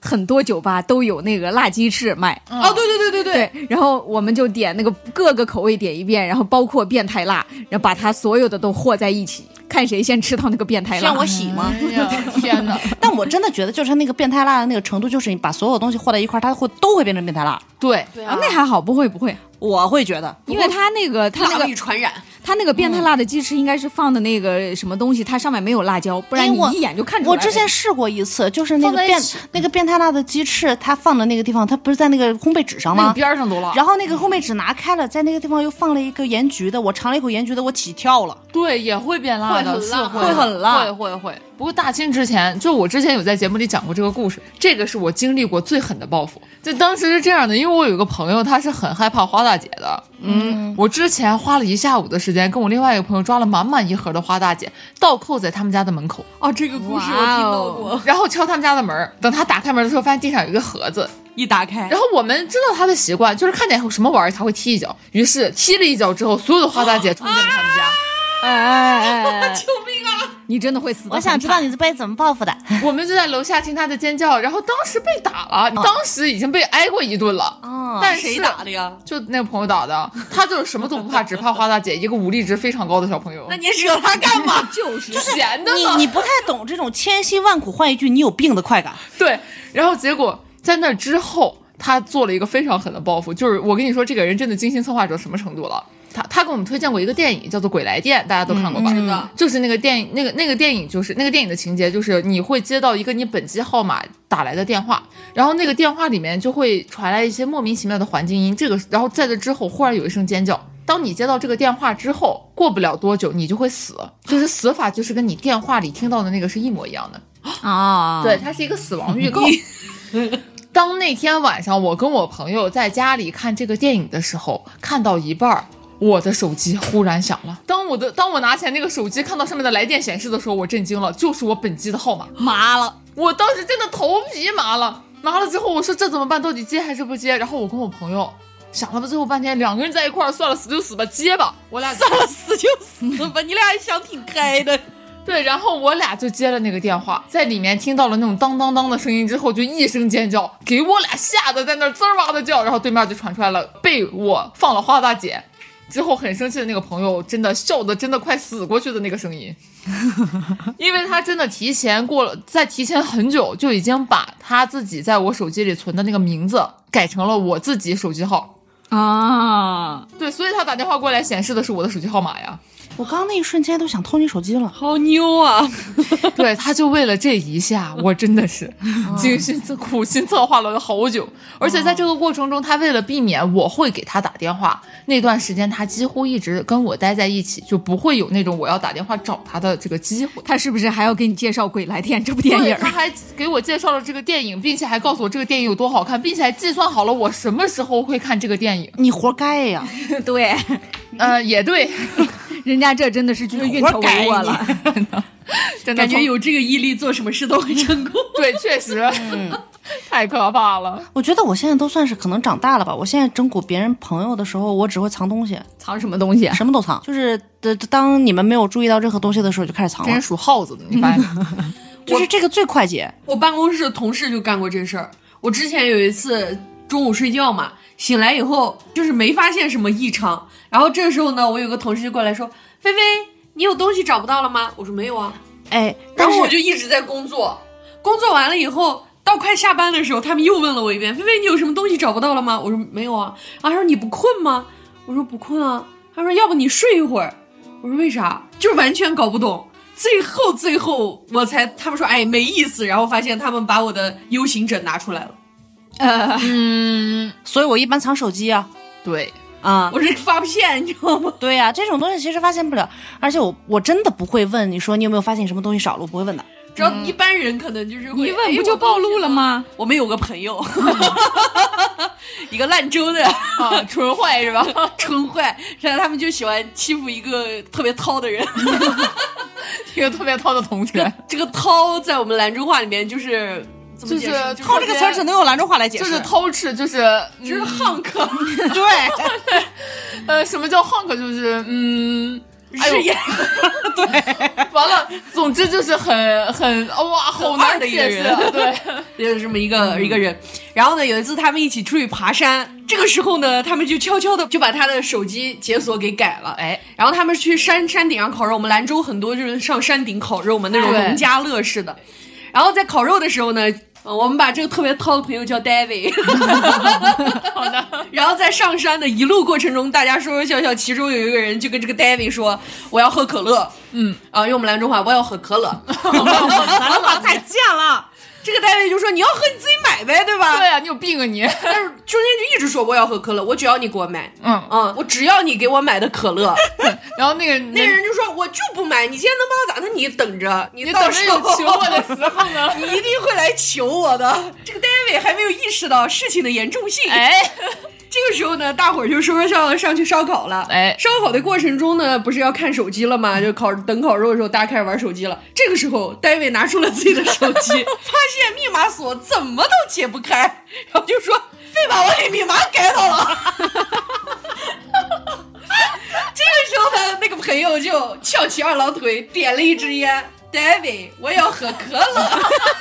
很多酒吧都有那个辣鸡翅卖。 哦，对， 对，然后我们就点那个各个口味点一遍，然后包括变态辣，然后把它所有的都和在一起，看谁先吃到那个变态辣。 让我洗吗？ 哎呀，天哪！ 但我真的觉得，就是那个变态辣的那个程度，就是你把所有东西和在一块儿，它都会变成变态辣。 对， 啊，那还好，不会， 我会觉得， 因为它那个辣易传染。 它那个变态辣的鸡翅应该是放的那个什么东西，它上面没有辣椒，不然你一眼就看出来。 我之前试过一次，就是那个变态辣的鸡翅，它放的那个地方，它不是在那个烘焙纸上吗？ 那个边上都辣。 然后那个烘焙纸拿开了，在那个地方又放了一个盐焗的，我尝了一口盐焗的，我起跳了。 对，也会变辣的， 会很辣， 会。不过大清之前，就我之前有在节目里讲过这个故事，这个是我经历过最狠的报复。就当时是这样的，因为我有个朋友，他是很害怕花大姐的。我之前花了一下午的时间，跟我另外一个朋友抓了满满一盒的花大姐，倒扣在他们家的门口。 哦，这个故事我听到过。 然后敲他们家的门，等他打开门的时候，发现地上有一个盒子。 一打开， 然后我们知道他的习惯，就是看见什么玩意儿他会踢一脚。于是踢了一脚之后，所有的花大姐冲进了他们家。 救命啊！ 你真的会死的。 我想知道你是被怎么报复的。 我们就在楼下听他的尖叫，然后当时被打了，当时已经被挨过一顿了。但是谁打的呀？ 就那个朋友打的，他就是什么都不怕，只怕花大姐，一个武力值非常高的小朋友。 那你惹他干嘛？ 就是闲的嘛。 你不太懂这种千辛万苦换一句你有病的快感。 对，然后结果在那之后，他做了一个非常狠的报复，就是我跟你说，这个人真的精心策划到什么程度了。他给我们推荐过一个电影，叫做《鬼来电》，大家都看过吧？ 是的， 就是那个电影，那个电影就是那个电影的情节，就是你会接到一个你本机号码打来的电话，然后那个电话里面就会传来一些莫名其妙的环境音，然后在这之后忽然有一声尖叫。当你接到这个电话之后，过不了多久你就会死，就是死法就是跟你电话里听到的那个是一模一样的啊。 对，它是一个死亡预告。当那天晚上我跟我朋友在家里看这个电影的时候，看到一半，我的手机忽然响了。当我拿起来那个手机，看到上面的来电显示的时候，我震惊了，就是我本机的号码。 麻了， 我当时真的头皮麻了。麻了之后，我说这怎么办？到底接还是不接？然后我跟我朋友想了吧，最后半天两个人在一块儿，算了，死就死吧，接吧。我俩算了，死就死吧，你俩还想挺开的。 对，然后我俩就接了那个电话，在里面听到了那种当当当的声音之后，就一声尖叫，给我俩吓得在那滋儿哇的叫，然后对面就传出来了被我放了花大姐之后很生气的那个朋友真的笑得真的快死过去的那个声音。因为他真的提前很久就已经把他自己在我手机里存的那个名字改成了我自己手机号啊。 对，所以他打电话过来显示的是我的手机号码呀。 我刚刚那一瞬间都想偷你手机了， 好牛啊！ 对，他就为了这一下，我真的是苦心策划了好久。而且在这个过程中，他为了避免我会给他打电话，那段时间他几乎一直跟我待在一起，就不会有那种我要打电话找他的这个机会。 他是不是还要给你介绍《鬼来电》这部电影？ 他还给我介绍了这个电影，并且还告诉我这个电影有多好看，并且还计算好了我什么时候会看这个电影。 你活该呀！ 对， 也对。 人家这真的是就是运筹帷幄了， 真的感觉有这个毅力，做什么事都会成功。 对，确实，太可怕了。 我觉得我现在都算是可能长大了吧。我现在整蛊别人朋友的时候，我只会藏东西。 藏什么东西？ 什么都藏，就是当你们没有注意到任何东西的时候，就开始藏了。 真是属耗子的，你发现吗？ 就是这个最快捷。 我办公室的同事就干过这事儿。我之前有一次中午睡觉嘛，醒来以后就是没发现什么异常，然后这个时候呢，我有个同事就过来说：“菲菲，你有东西找不到了吗？”我说：“没有啊。” 哎， 然后我就一直在工作，工作完了以后，到快下班的时候，他们又问了我一遍：“菲菲，你有什么东西找不到了吗？”我说：“没有啊。”然后他说：“你不困吗？”我说：“不困啊。”他说：“要不你睡一会儿。”我说：“为啥？”就是完全搞不懂。最后他们说：“哎，没意思。”然后发现他们把我的 U 型枕拿出来了。 所以我一般藏手机啊。 对啊， 我是发片，你知道吗？ 对呀，这种东西其实发现不了，而且我真的不会问你说你有没有发现什么东西少了，我不会问的。 只要一般人可能就是会， 一问不就暴露了吗？ 我们有个朋友，一个兰州的啊，纯坏是吧？ 纯坏，然后他们就喜欢欺负一个特别涛的人， 一个特别涛的同学。 这个涛在我们兰州话里面就是涛这个词儿只能用兰州话来解释， 就是偷吃，就是汉克。 对， 什么叫汉克？就是日夜完了，总之就是很哇，好难的一个解释人， 对， 就是这么一个人。然后呢，有一次他们一起出去爬山，这个时候呢，他们就悄悄的就把他的手机解锁给改了， 哎， 然后他们去山顶上烤肉。我们兰州很多就是上山顶烤肉嘛，那种农家乐式的。然后在烤肉的时候呢，我们把这个特别涛的朋友叫 David 好的。然后在上山的一路过程中，大家说说笑笑，其中有一个人就跟这个 David 说我要喝可乐，用我们兰州话我要喝可乐， 兰州话太贱了。 这个 David 就说你要喝你自己买呗，对吧？ 对啊，你有病啊你！ 但是中间就一直说我要喝可乐，我只要你给我买，我只要你给我买的可乐。 然后那个人就说我就不买，你今天能帮我咋的？你等着，你到时候有求我的时候呢， 你一定会来求我的。这个 David 还没有意识到事情的严重性， 哎。 这个时候呢，大伙儿就说说笑笑上去烧烤了。哎，烧烤的过程中呢，不是要看手机了吗？就等烤肉的时候，大家开始玩手机了。这个时候，戴维拿出了自己的手机，发现密码锁怎么都解不开，然后就说：“非把我的密码改到了。”这个时候呢，那个朋友就翘起二郎腿，点了一支烟。David， 我要喝可乐。David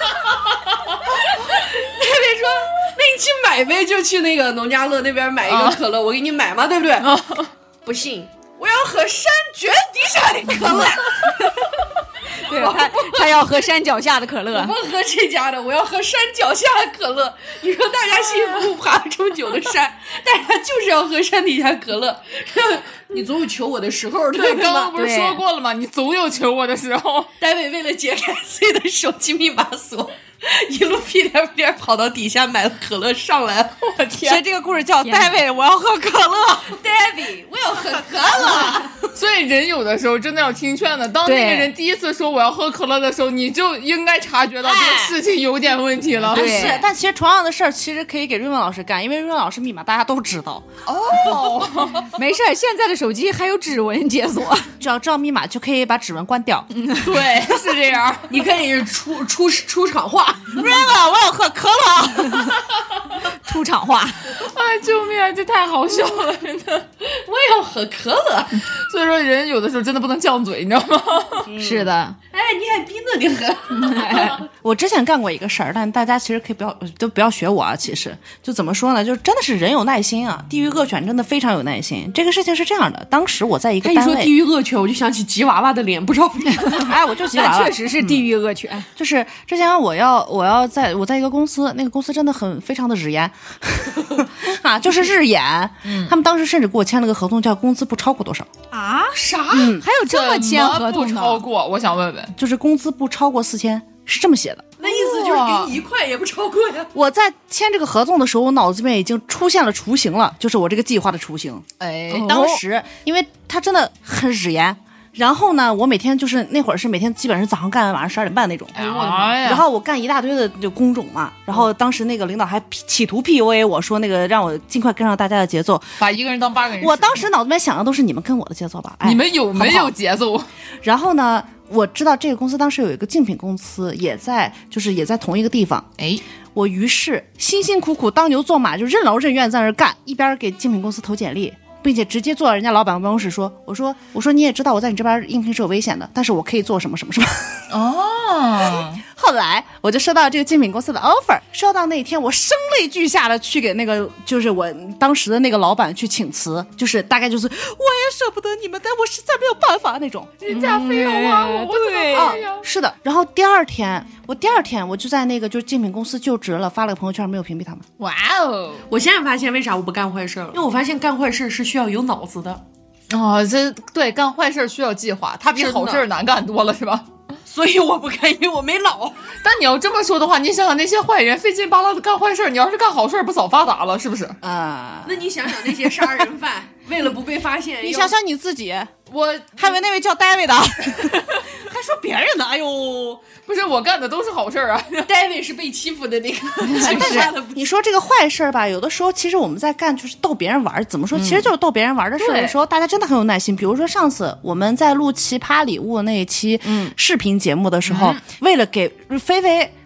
说：“那你去买呗，就去那个农家乐那边买一个可乐，我给你买嘛，对不对？”不信，我要喝山脚底下的可乐。 对，他要喝山脚下的可乐， 我不喝这家的，我要喝山脚下的可乐。你说大家辛苦爬了这么久的山，但是他就是要喝山底下可乐。你总有求我的时候， 对，刚刚吗？ 不是说过了吗？你总有求我的时候。 戴维为了解开自己的手机密码锁，一路屁颠屁颠跑到底下买了可乐上来。我天！ 所以这个故事叫戴维，我要喝可乐。 David， 我要喝可乐。 所以人有的时候真的要听劝的。当那个人第一次说我要喝可乐的时候，你就应该察觉到这个事情有点问题了。 是，但其实同样的事儿，其实可以给瑞文老师干，因为瑞文老师密码大家都知道。 哦，没事儿，现在的手机还有指纹解锁， 只要知道密码就可以把指纹关掉。 对，是这样。 你可以出场话， 瑞文，我要喝可乐。 出场话。 哎，救命啊！这太好笑了，真的。 我要喝可乐。 所以说，人有的时候真的不能犟嘴，你知道吗？ 是的。 哎，你还逼着你喝。 我之前干过一个事儿，但大家其实可以不要学我啊。其实就怎么说呢，就真的是人有耐心啊。地狱恶犬真的非常有耐心。这个事情是这样的，当时我在一个单位， 你说地狱恶犬，我就想起吉娃娃的脸，不知道为什么。 哎，我就吉娃娃， 确实是地狱恶犬。 就是之前我在一个公司，那个公司真的非常的日严啊，就是日严。他们当时甚至给我签了个合同，叫工资不超过多少啊？ 啥？ 还有这么签合同不超过？我想问问， 就是工资不超过4000，是这么写的。 那意思就是给你1块也不超过呀。 我在签这个合同的时候，我脑子里面已经出现了雏形了，就是我这个计划的雏形。 哎， 当时因为他真的很日严。然后呢，我每天就是那会儿是每天基本上早上干完晚上12点半那种，然后我干一大堆的就工种嘛，然后当时那个领导还企图 PUA 我说那个让我尽快跟上大家的节奏， 把一个人当8个人。 我当时脑子里面想的都是你们跟我的节奏吧， 你们有没有节奏？ 然后呢，我知道这个公司当时有一个竞品公司也在同一个地方， 哎， 我于是辛辛苦苦当牛做马，就任劳任怨在那儿干，一边给竞品公司投简历。并且直接坐到人家老板办公室说，我说你也知道我在你这边应聘是有危险的，但是我可以做什么什么什么。 哦， 后来我就收到这个竞品公司的 offer， 收到那天我声泪俱下的去给那个就是我当时的那个老板去请辞，就是大概就是我也舍不得你们，但我实在没有办法那种。 人家非要挖我， 对啊，是的。然后第二天我就在那个就是竞品公司就职了，发了个朋友圈，没有屏蔽他们。 哇哦！ 我现在发现为啥我不干坏事了，因为我发现干坏事是需要有脑子的。 哦，这对干坏事需要计划，它比好事难干多了，是吧？ 所以我不干，因为我没脑。 但你要这么说的话，你想想那些坏人费劲巴拉的干坏事，你要是干好事不早发达了，是不是？ 那你想想那些杀人犯，为了不被发现， 你想想你自己， 我还以为那位叫David的，还说别人的，哎呦。 不是我干的都是好事啊。 David 是被欺负的那个， 但是你说这个坏事吧，有的时候其实我们在干就是逗别人玩，怎么说？其实就是逗别人玩的事的时候，大家真的很有耐心。比如说上次我们在录奇葩礼物那一期视频节目的时候，为了给菲菲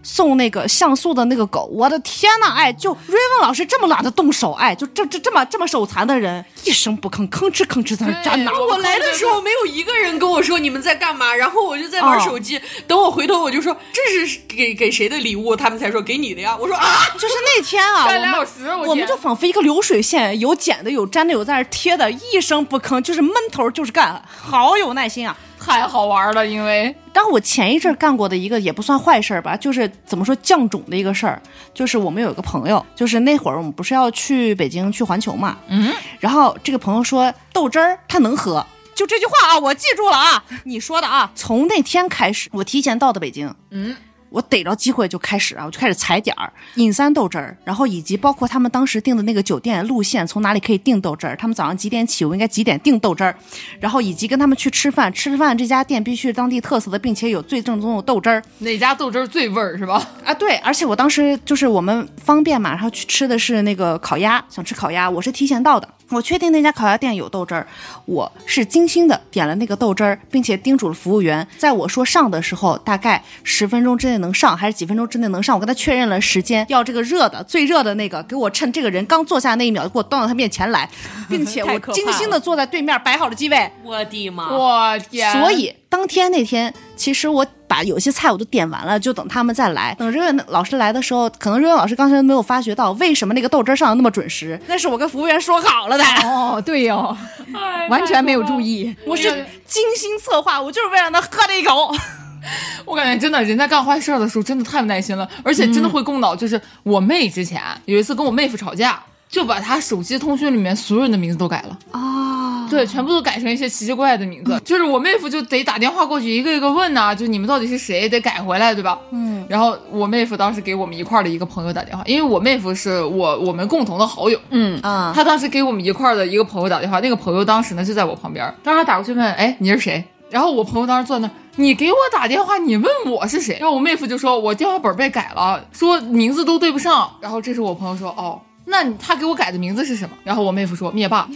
送那个像素的那个狗，我的天呐，哎，就瑞文老师这么懒得动手，哎，就这么手残的人，一声不吭，吭哧吭哧在那站呢。 我来的时候没有一个人跟我说你们在干嘛，然后我就在玩手机，等我回头我就说这是给谁的礼物，他们才说给你的呀。我说啊， 就是那天啊， 干2小时， 我们就仿佛一个流水线，有剪的，有粘的，有在那贴的，一声不吭，就是闷头就是干，好有耐心啊。 太好玩了，因为然后我前一阵干过的一个也不算坏事儿吧，就是怎么说降种的一个事儿，就是我们有一个朋友，就是那会儿我们不是要去北京去环球嘛，然后这个朋友说豆汁儿他能喝，就这句话啊，我记住了啊，你说的啊，从那天开始我提前到的北京，我逮着机会就开始啊，我就开始踩点儿饮3豆汁儿，然后以及包括他们当时订的那个酒店路线，从哪里可以订豆汁儿，他们早上几点起，我应该几点订豆汁儿，然后以及跟他们去吃饭这家店必须是当地特色的，并且有最正宗的豆汁儿。 哪家豆汁儿最味儿是吧？ 啊，对，而且我当时就是我们方便嘛，然后去吃的是那个烤鸭，想吃烤鸭，我是提前到的。我确定那家烤鸭店有豆汁儿，我是精心的点了那个豆汁儿，并且叮嘱了服务员，在我说上的时候，大概10分钟之内能上，还是几分钟之内能上，我跟他确认了时间，要这个热的最热的那个，给我趁这个人刚坐下那一秒就给我端到他面前来，并且我精心的坐在对面摆好了机位。 我的妈！ 我天！ 所以当天那天，其实我把有些菜我都点完了，就等他们再来。等瑞文老师来的时候，可能瑞文老师刚才没有发觉到为什么那个豆汁上的那么准时，那是我跟服务员说好了的。 哦，对哟，完全没有注意。 我是精心策划，我就是为了让他喝这一口。 我感觉真的人在干坏事的时候真的太有耐心了，而且真的会供脑。就是我妹之前有一次跟我妹夫吵架，就把她手机通讯里面所有人的名字都改了啊，对，全部都改成一些奇奇怪怪的名字。就是我妹夫就得打电话过去一个一个问呐，就你们到底是谁，得改回来，对吧？然后我妹夫当时给我们一块儿的一个朋友打电话，因为我妹夫是我们共同的好友，他当时给我们一块儿的一个朋友打电话，那个朋友当时呢就在我旁边，当时他打过去问，哎，你是谁？然后我朋友当时坐在那儿，你给我打电话，你问我是谁？然后我妹夫就说，我电话本被改了，说名字都对不上。然后这时候我朋友说，哦，那他给我改的名字是什么？然后我妹夫说，灭霸。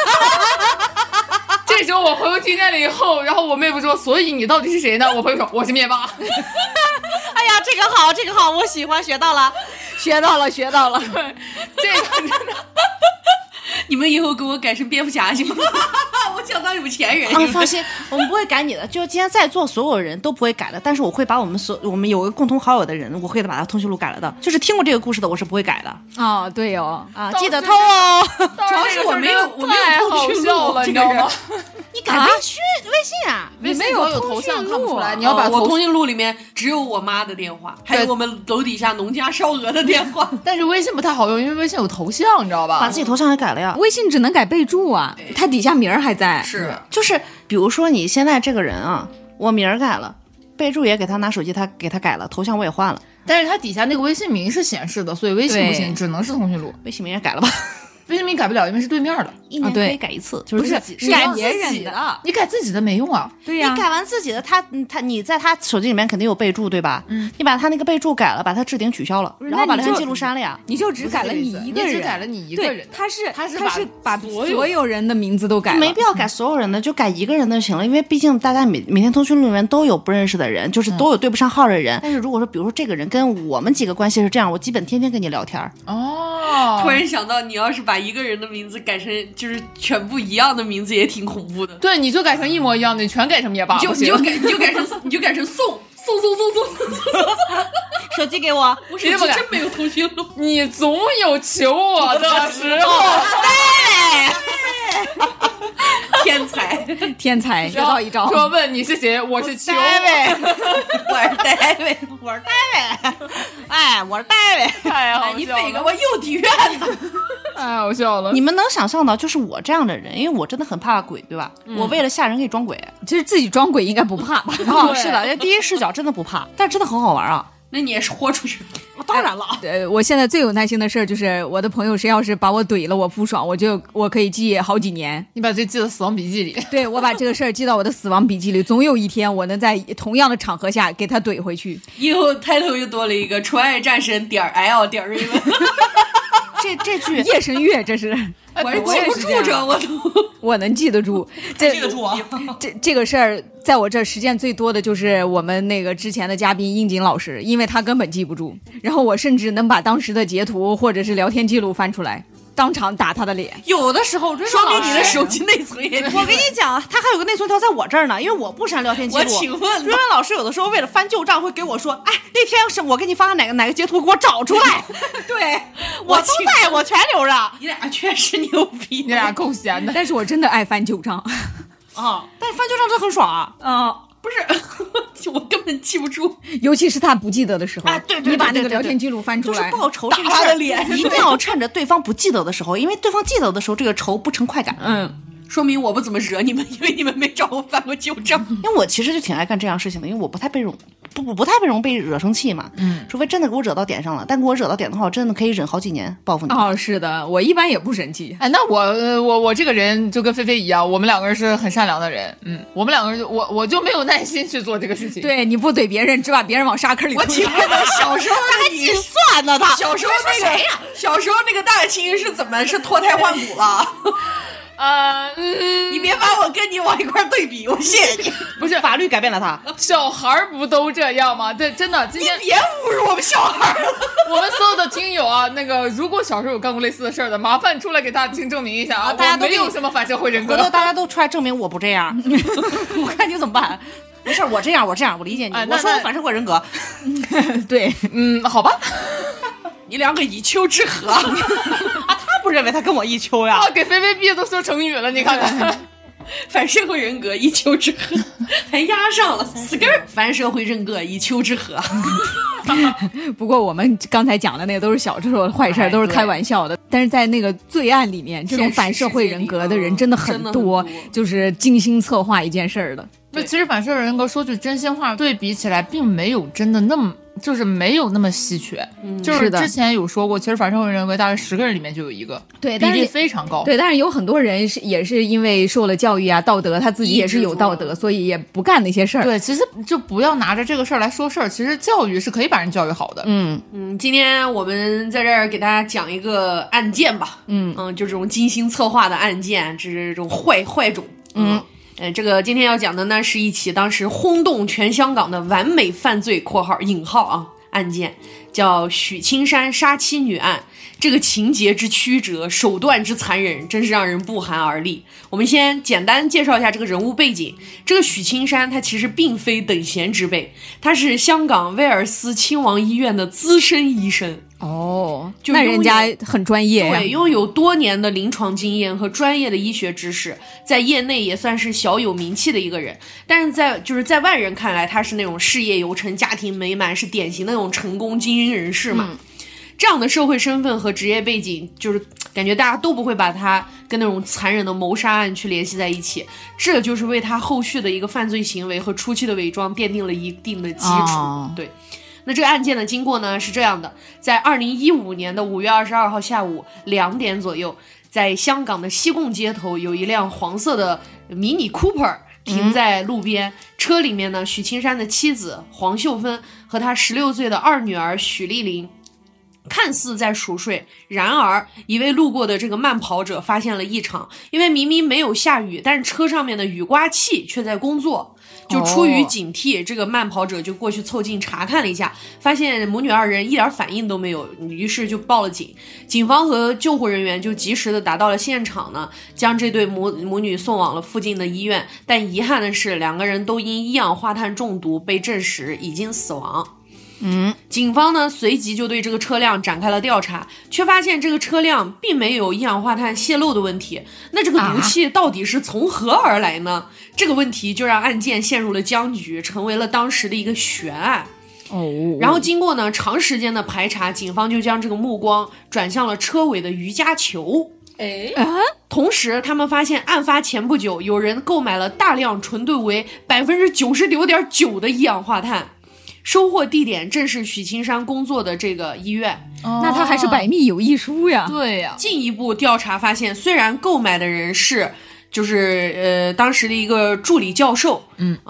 这时候我朋友听见了以后，然后我妹夫说，所以你到底是谁呢？我朋友说，我是灭霸。 哎呀，这个好，我喜欢，学到了。 学到了。 对，这个真的。 你们以后给我改成蝙蝠侠行吗？我想当有钱人。 啊，放心，我们不会改你的。就今天在座所有人都不会改的，但是我会把我们有个共同好友的人，我会把他通讯录改了的。就是听过这个故事的，我是不会改的。 哦，对哦， 啊，记得偷哦。 主要是我没有太好笑了，你知道吗？ 你改微信啊？ 你没有头像看不出来，你要把我通讯录里面只有我妈的电话，还有我们楼底下农家烧鹅的电话。 但是微信不太好用，因为微信有头像，你知道吧？ 把自己头像也改了呀。 微信只能改备注啊，它底下名儿还在。 是， 就是比如说你现在这个人啊，我名儿改了，备注也给他拿手机，他给他改了，头像我也换了， 但是他底下那个微信名是显示的，所以微信不行， 对只能是通讯录。 微信名也改了吧？ 微信名改不了，因为是对面的。 一年可以改一次，就不是自己改你别人的， 你改自己的没用啊。 对呀， 你改完自己的，你在他手机里面肯定有备注，对吧？你把他那个备注改了，把他置顶取消了，然后把聊天记录删了呀。 你就只改了你一个人， 你只改了你一个人。 对，他是把所有人的名字都改了， 没必要改所有人的，就改一个人的就行了。因为毕竟大家每天通讯录里面都有不认识的人，就是都有对不上号的人。但是如果说，比如说这个人跟我们几个关系是这样，我基本天天跟你聊天。 哦， 突然想到，你要是把一个人的名字改成就是全部一样的名字，也挺恐怖的。 对，你就改成一模一样的，你全改成灭霸， 你就改成宋。 手机给我， 我手机真没有通讯录。 你总有求我的时候。 天才， 学到一招。 说问你是谁，我是秋。 我是戴维。哎，我是戴维。 太好笑了， 你背个我幼稚园的。 太好笑了。 你们能想象到，就是我这样的人，因为我真的很怕鬼，对吧？我为了吓人可以装鬼。 其实自己装鬼应该不怕吧？ 哦，是的，第一视角真的不怕，但是真的很好玩啊。 那你也是豁出去。 当然了， 我现在最有耐心的事儿就是我的朋友谁要是把我怼了，我不爽，我可以记好几年。 你把这记到死亡笔记里。 对，我把这个事儿记到我的死亡笔记里，总有一天我能在同样的场合下给他怼回去。 以后抬头又多了一个纯爱战神.L.Raven。 这句夜神月，这是我是记不住这，我都我能记得住，这记得住啊。 这个事儿，在我这儿实践最多的就是我们那个之前的嘉宾应景老师，因为他根本记不住，然后我甚至能把当时的截图或者是聊天记录翻出来，当场打他的脸。 有的时候说明你的手机内存也低。 我跟你讲，他还有个内存条在我这儿呢，因为我不删聊天记录。 我请问润润老师有的时候为了翻旧账会给我说，哎，那天是我给你发哪个截图，给我找出来。对，我都在，我全留着。 你俩确实牛逼， 你俩够闲的。 但是我真的爱翻旧账啊，但是翻旧账真的很爽啊。 不是，我根本记不住， 尤其是他不记得的时候， 对， 你把那个聊天记录翻出来， 就是报仇这个事儿，一定要趁着对方不记得的时候，因为对方记得的时候，这个仇不成快感。 说明我不怎么惹你们，因为你们没找我翻过旧账。 因为我其实就挺爱干这样事情的，因为我不太被容易被惹生气嘛。除非真的给我惹到点上了，但给我惹到点的话，我真的可以忍好几年报复你。 哦，是的，我一般也不生气。 哎，那我这个人就跟菲菲一样，我们两个人是很善良的人。我们两个人我就没有耐心去做这个事情。 对，你不怼别人，只把别人往沙坑里推。 我请问小时候他还计算呢，他小时候那个谁呀？小时候那个大清是怎么是脱胎换骨了？你别把我跟你往一块对比，我谢谢你。 不是法律改变了他， 小孩不都这样吗？对，真的，今天别侮辱我们小孩了。 我们所有的听友啊，那个如果小时候有干过类似的事儿的，麻烦出来给大家证明一下啊！ 大家都没有什么反社会人格， 回头大家都出来证明我不这样，我看你怎么办。没事，我这样，我理解你。我说我反社会人格， 对， 好吧。 你两个以丘之貉啊，他不认为他跟我一丘呀？ 给菲菲毕都说成语了，你看看。 反社会人格一丘之貉，还压上了，skr 反社会人格一丘之貉。 不过我们刚才讲的那个都是小时候的坏事，都是开玩笑的。但是在那个罪案里面，这种反社会人格的人真的很多，就是精心策划一件事儿的。 对，其实反社会人格说句真心话，对比起来，并没有真的那么。就是没有那么稀缺，就是之前有说过，其实反社会人格大概10个人里面就有一个， 对， 比例非常高。 对，但是有很多人也是因为受了教育啊，道德，他自己也是有道德，所以也不干那些事儿。 对，其实就不要拿着这个事儿来说事儿，其实教育是可以把人教育好的。 今天我们在这儿给大家讲一个案件吧，就这种精心策划的案件，这种坏种，这个今天要讲的呢是一起当时轰动全香港的完美犯罪（括号引号啊）案件，叫许青山杀妻女案。这个情节之曲折，手段之残忍，真是让人不寒而栗。我们先简单介绍一下这个人物背景。这个许青山他其实并非等闲之辈，他是香港威尔斯亲王医院的资深医生。就那人家很专业呀， 对，拥有多年的临床经验和专业的医学知识，在业内也算是小有名气的一个人。但是在外人看来，他是那种事业有成、家庭美满，是典型的那种成功精英人士嘛。这样的社会身份和职业背景，就是感觉大家都不会把他跟那种残忍的谋杀案去联系在一起，这就是为他后续的一个犯罪行为和初期的伪装奠定了一定的基础。对。那这个案件的经过呢是这样的，在2015年的5月22号下午2点左右，在香港的西贡街头有一辆黄色的迷你 Cooper 停在路边，车里面呢许青山的妻子黄秀芬和他16岁的二女儿许丽玲看似在熟睡，然而一位路过的这个慢跑者发现了异常，因为明明没有下雨，但是车上面的雨刮器却在工作。就出于警惕，这个慢跑者就过去凑近查看了一下，发现母女二人一点反应都没有，于是就报了警。警方和救护人员就及时的达到了现场呢，将这对母女送往了附近的医院。但遗憾的是，两个人都因一氧化碳中毒被证实已经死亡。警方呢随即就对这个车辆展开了调查，却发现这个车辆并没有一氧化碳泄漏的问题。那这个毒气到底是从何而来呢？这个问题就让案件陷入了僵局，成为了当时的一个悬案。然后经过呢长时间的排查，警方就将这个目光转向了车尾的瑜伽球。同时他们发现案发前不久，有人购买了大量纯度为 99.9% 的一氧化碳，收获地点正是许青山工作的这个医院。 那他还是百密有一疏呀。 对呀。 进一步调查发现，虽然购买的人是当时的一个助理教授，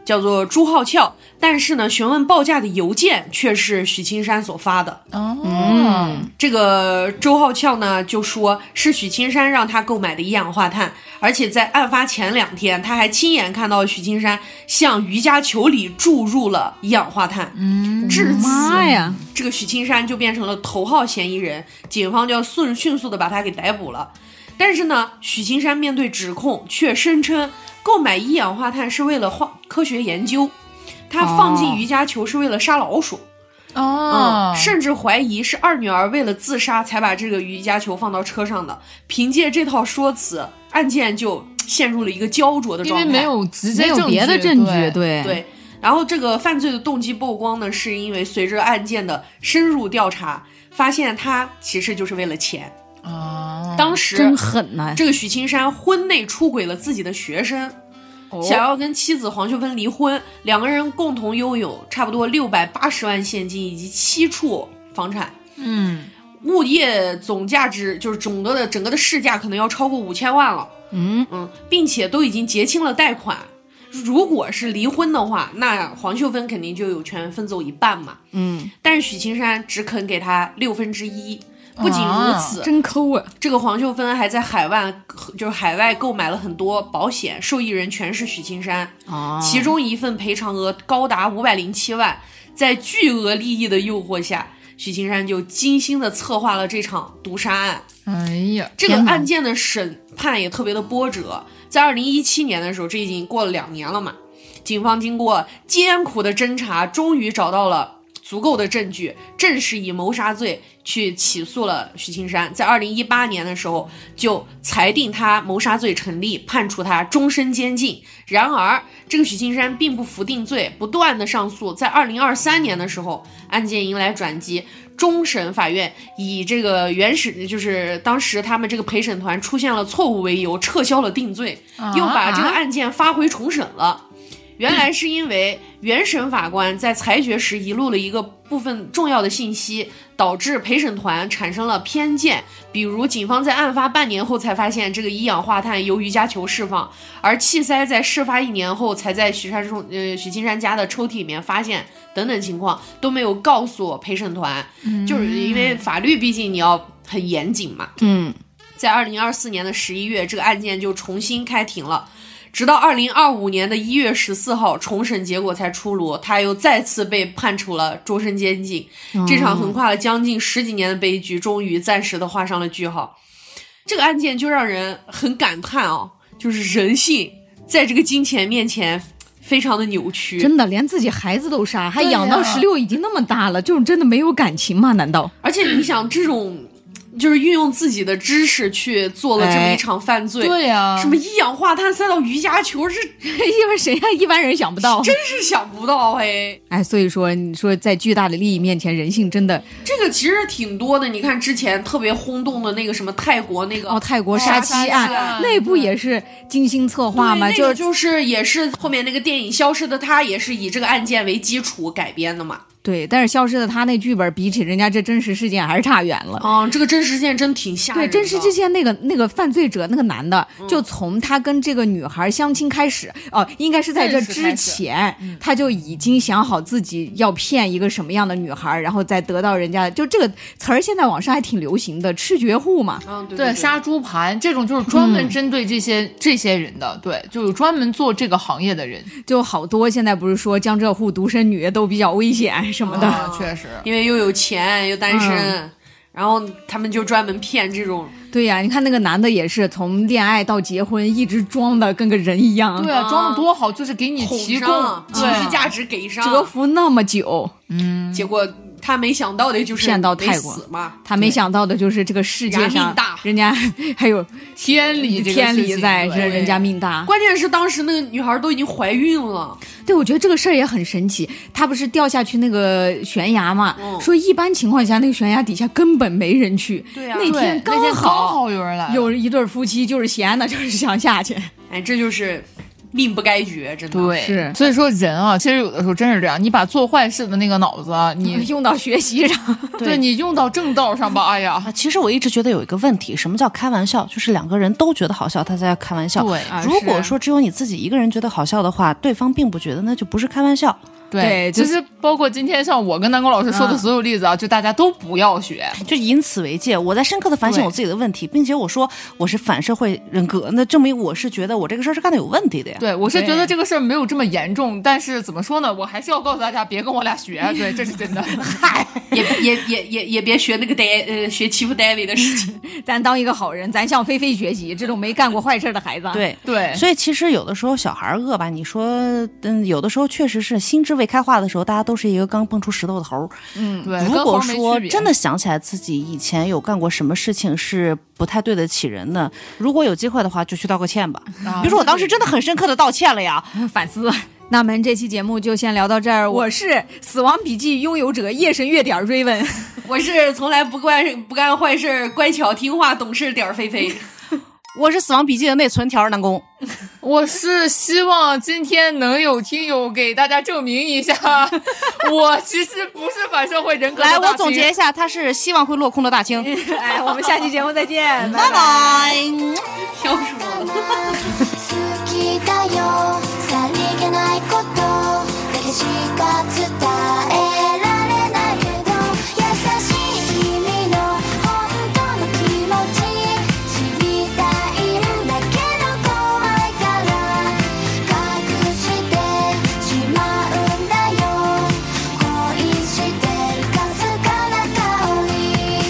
叫做朱浩翘，但是呢，询问报价的邮件却是许青山所发的。这个周浩翘呢就说是许青山让他购买的一氧化碳，而且在案发前2天，他还亲眼看到许青山向瑜伽球里注入了一氧化碳。至此， 妈呀， 这个许青山就变成了头号嫌疑人，警方就要迅速的把他给逮捕了。但是呢，许青山面对指控却声称购买一氧化碳是为了科学研究，他放进瑜伽球是为了杀老鼠。甚至怀疑是二女儿为了自杀才把这个瑜伽球放到车上的。凭借这套说辞，案件就陷入了一个焦灼的状态， 因为没有直接没有别的证据， 对。然后这个犯罪的动机曝光呢，是因为随着案件的深入调查，发现他其实就是为了钱。当时真狠呐！ 这个许青山婚内出轨了自己的学生，想要跟妻子黄秀芬离婚，2个人共同拥有差不多680万现金以及7处房产。物业总价值就是整个的市价可能要超过5000万了。并且都已经结清了贷款。如果是离婚的话，那黄秀芬肯定就有权分走一半嘛。但是许青山只肯给他1/6。不仅如此， 真抠啊！ 这个黄秀芬还在海外购买了很多保险，受益人全是许青山。其中一份赔偿额高达507万。在巨额利益的诱惑下，许青山就精心的策划了这场毒杀案。 哎呀， 这个案件的审判也特别的波折。在2017年的时候，这已经过了2年了嘛，警方经过艰苦的侦查，终于找到了足够的证据，正式以谋杀罪去起诉了许青山。在2018年的时候，就裁定他谋杀罪成立，判处他终身监禁。然而，这个许青山并不服定罪，不断的上诉。在2023年的时候，案件迎来转机。终审法院以这个就是当时他们这个陪审团出现了错误为由，撤销了定罪，又把这个案件发回重审了。原来是因为原审法官在裁决时遗漏了一个部分重要的信息，导致陪审团产生了偏见。比如警方在案发半年后才发现这个一氧化碳由瑜伽球释放，而气塞在事发1年后才在许青山家的抽屉里面发现，等等情况都没有告诉陪审团。就是因为法律毕竟你要很严谨嘛。在2024年的11月，这个案件就重新开庭了。直到2025年的1月14号，重审结果才出炉，他又再次被判处了终身监禁。这场横跨了将近10几年的悲剧，终于暂时的画上了句号。这个案件就让人很感叹啊，就是人性在这个金钱面前非常的扭曲。 真的，连自己孩子都杀，还养到16，已经那么大了，这种真的没有感情吗？难道？ 而且你想，这种就是运用自己的知识去做了这么一场犯罪。 对呀， 什么一氧化碳塞到瑜伽球，是因为谁一般人想不到， 真是想不到。 所以说你说在巨大的利益面前，人性真的这个其实挺多的。你看之前特别轰动的那个什么泰国那个泰国杀妻案，那部也是精心策划嘛， 就是也是后面那个电影《消失的她》也是以这个案件为基础改编的嘛。 对，但是消失的他那剧本比起人家这真实事件还是差远了。 这个真实事件真挺吓人的。 对，真实事件那个犯罪者那个男的，就从他跟这个女孩相亲开始，应该是在这之前，他就已经想好自己要骗一个什么样的女孩，然后再得到人家，就这个词儿现在网上还挺流行的，吃绝户嘛。 对， 杀猪盘这种就是专门针对这些人的，对，就有专门做这个行业的人， 就好多现在不是说江浙沪独生女都比较危险什么的， 确实， 因为又有钱又单身，然后他们就专门骗这种。 对呀，你看那个男的也是从恋爱到结婚一直装的跟个人一样。 对啊，装的多好，就是给你提供情绪价值给上， 蛰伏那么久， 结果他没想到的就是骗到泰国嘛， 他没想到的就是这个世界上人家还有天理在，这人家命大。 关键是当时那个女孩都已经怀孕了。 对，我觉得这个事儿也很神奇。她不是掉下去那个悬崖嘛，说一般情况下那个悬崖底下根本没人去。 对啊， 那天刚好有人来， 有一对夫妻就是闲的，就是想下去。 这就是命不该绝，真的。 对， 是所以说人啊，其实有的时候真是这样，你把做坏事的那个脑子啊，你用到学习上， 对你用到正道上吧，哎呀， 其实我一直觉得有一个问题，什么叫开玩笑？就是两个人都觉得好笑，他才在开玩笑。 对如果说只有你自己一个人觉得好笑的话，对方并不觉得，那就不是开玩笑。 对其实包括今天像我跟南宫老师说的所有例子啊，就大家都不要学， 就以此为戒，我在深刻的反省我自己的问题，并且我说我是反社会人格，那证明我是觉得我这个事儿是干的有问题的呀。 对，我是觉得这个事儿没有这么严重，但是怎么说呢，我还是要告诉大家别跟我俩学，对，这是真的。 嗨， 也别学那个学欺负 David 的事情。 咱当一个好人，咱向菲菲学习，这种没干过坏事的孩子。 对对， 所以其实有的时候小孩饿吧，你说有的时候确实是心智未开化的时候，大家都是一个刚蹦出石头的猴。 对， 如果跟猴没区别说真的想起来自己以前有干过什么事情是不太对得起人的，如果有机会的话，就去道个歉吧。比如说我当时真的很深刻的道歉了呀， 反思。那么这期节目就先聊到这儿。我是《死亡笔记》拥有者夜神月点 Raven， 我是从来不干坏事、乖巧听话、懂事点菲菲。 我是《死亡笔记》的内存条南宫。 我是希望今天能有听友给大家证明一下，我其实不是反社会人格的来， 大我总结一下，他是希望会落空的大清。 哎，我们下期节目再见， 拜拜。 飘说好きだよさりげないことだけしか伝えられないけど優しい君の本当の気持ち知りたいんだけど怖いから隠してしまうんだよ恋してるかすかな香り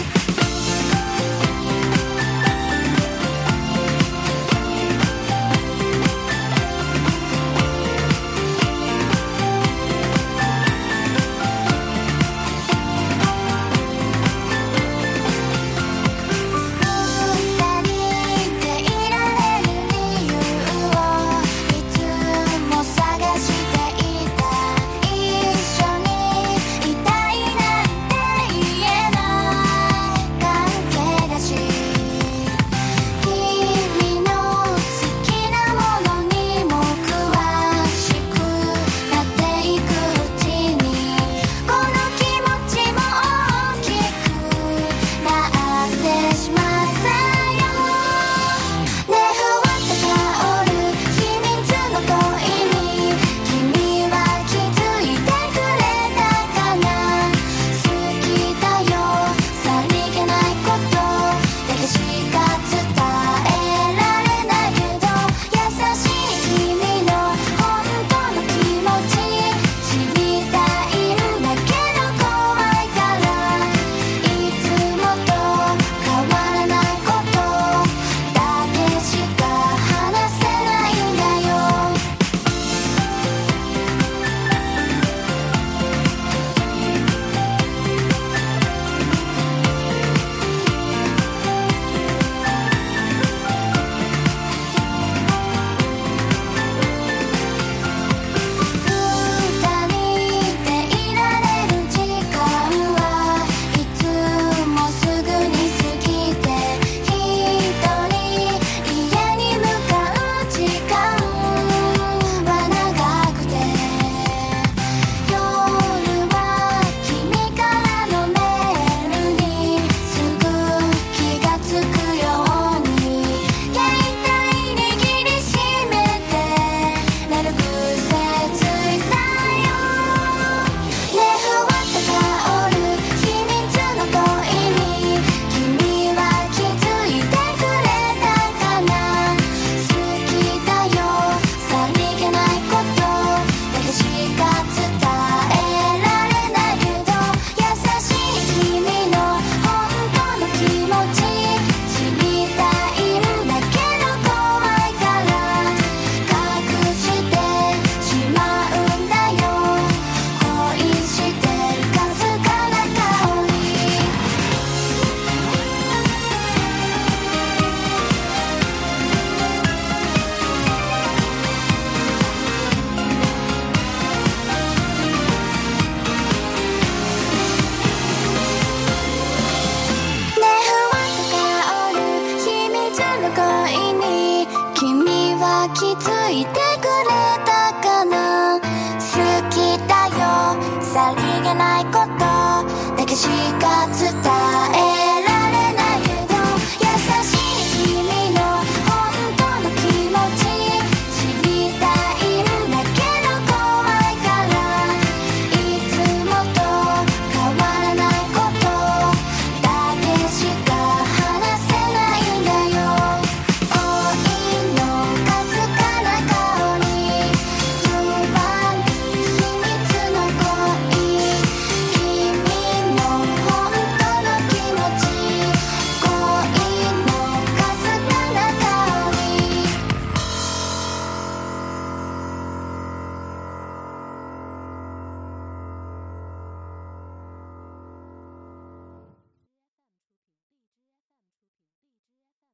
きつ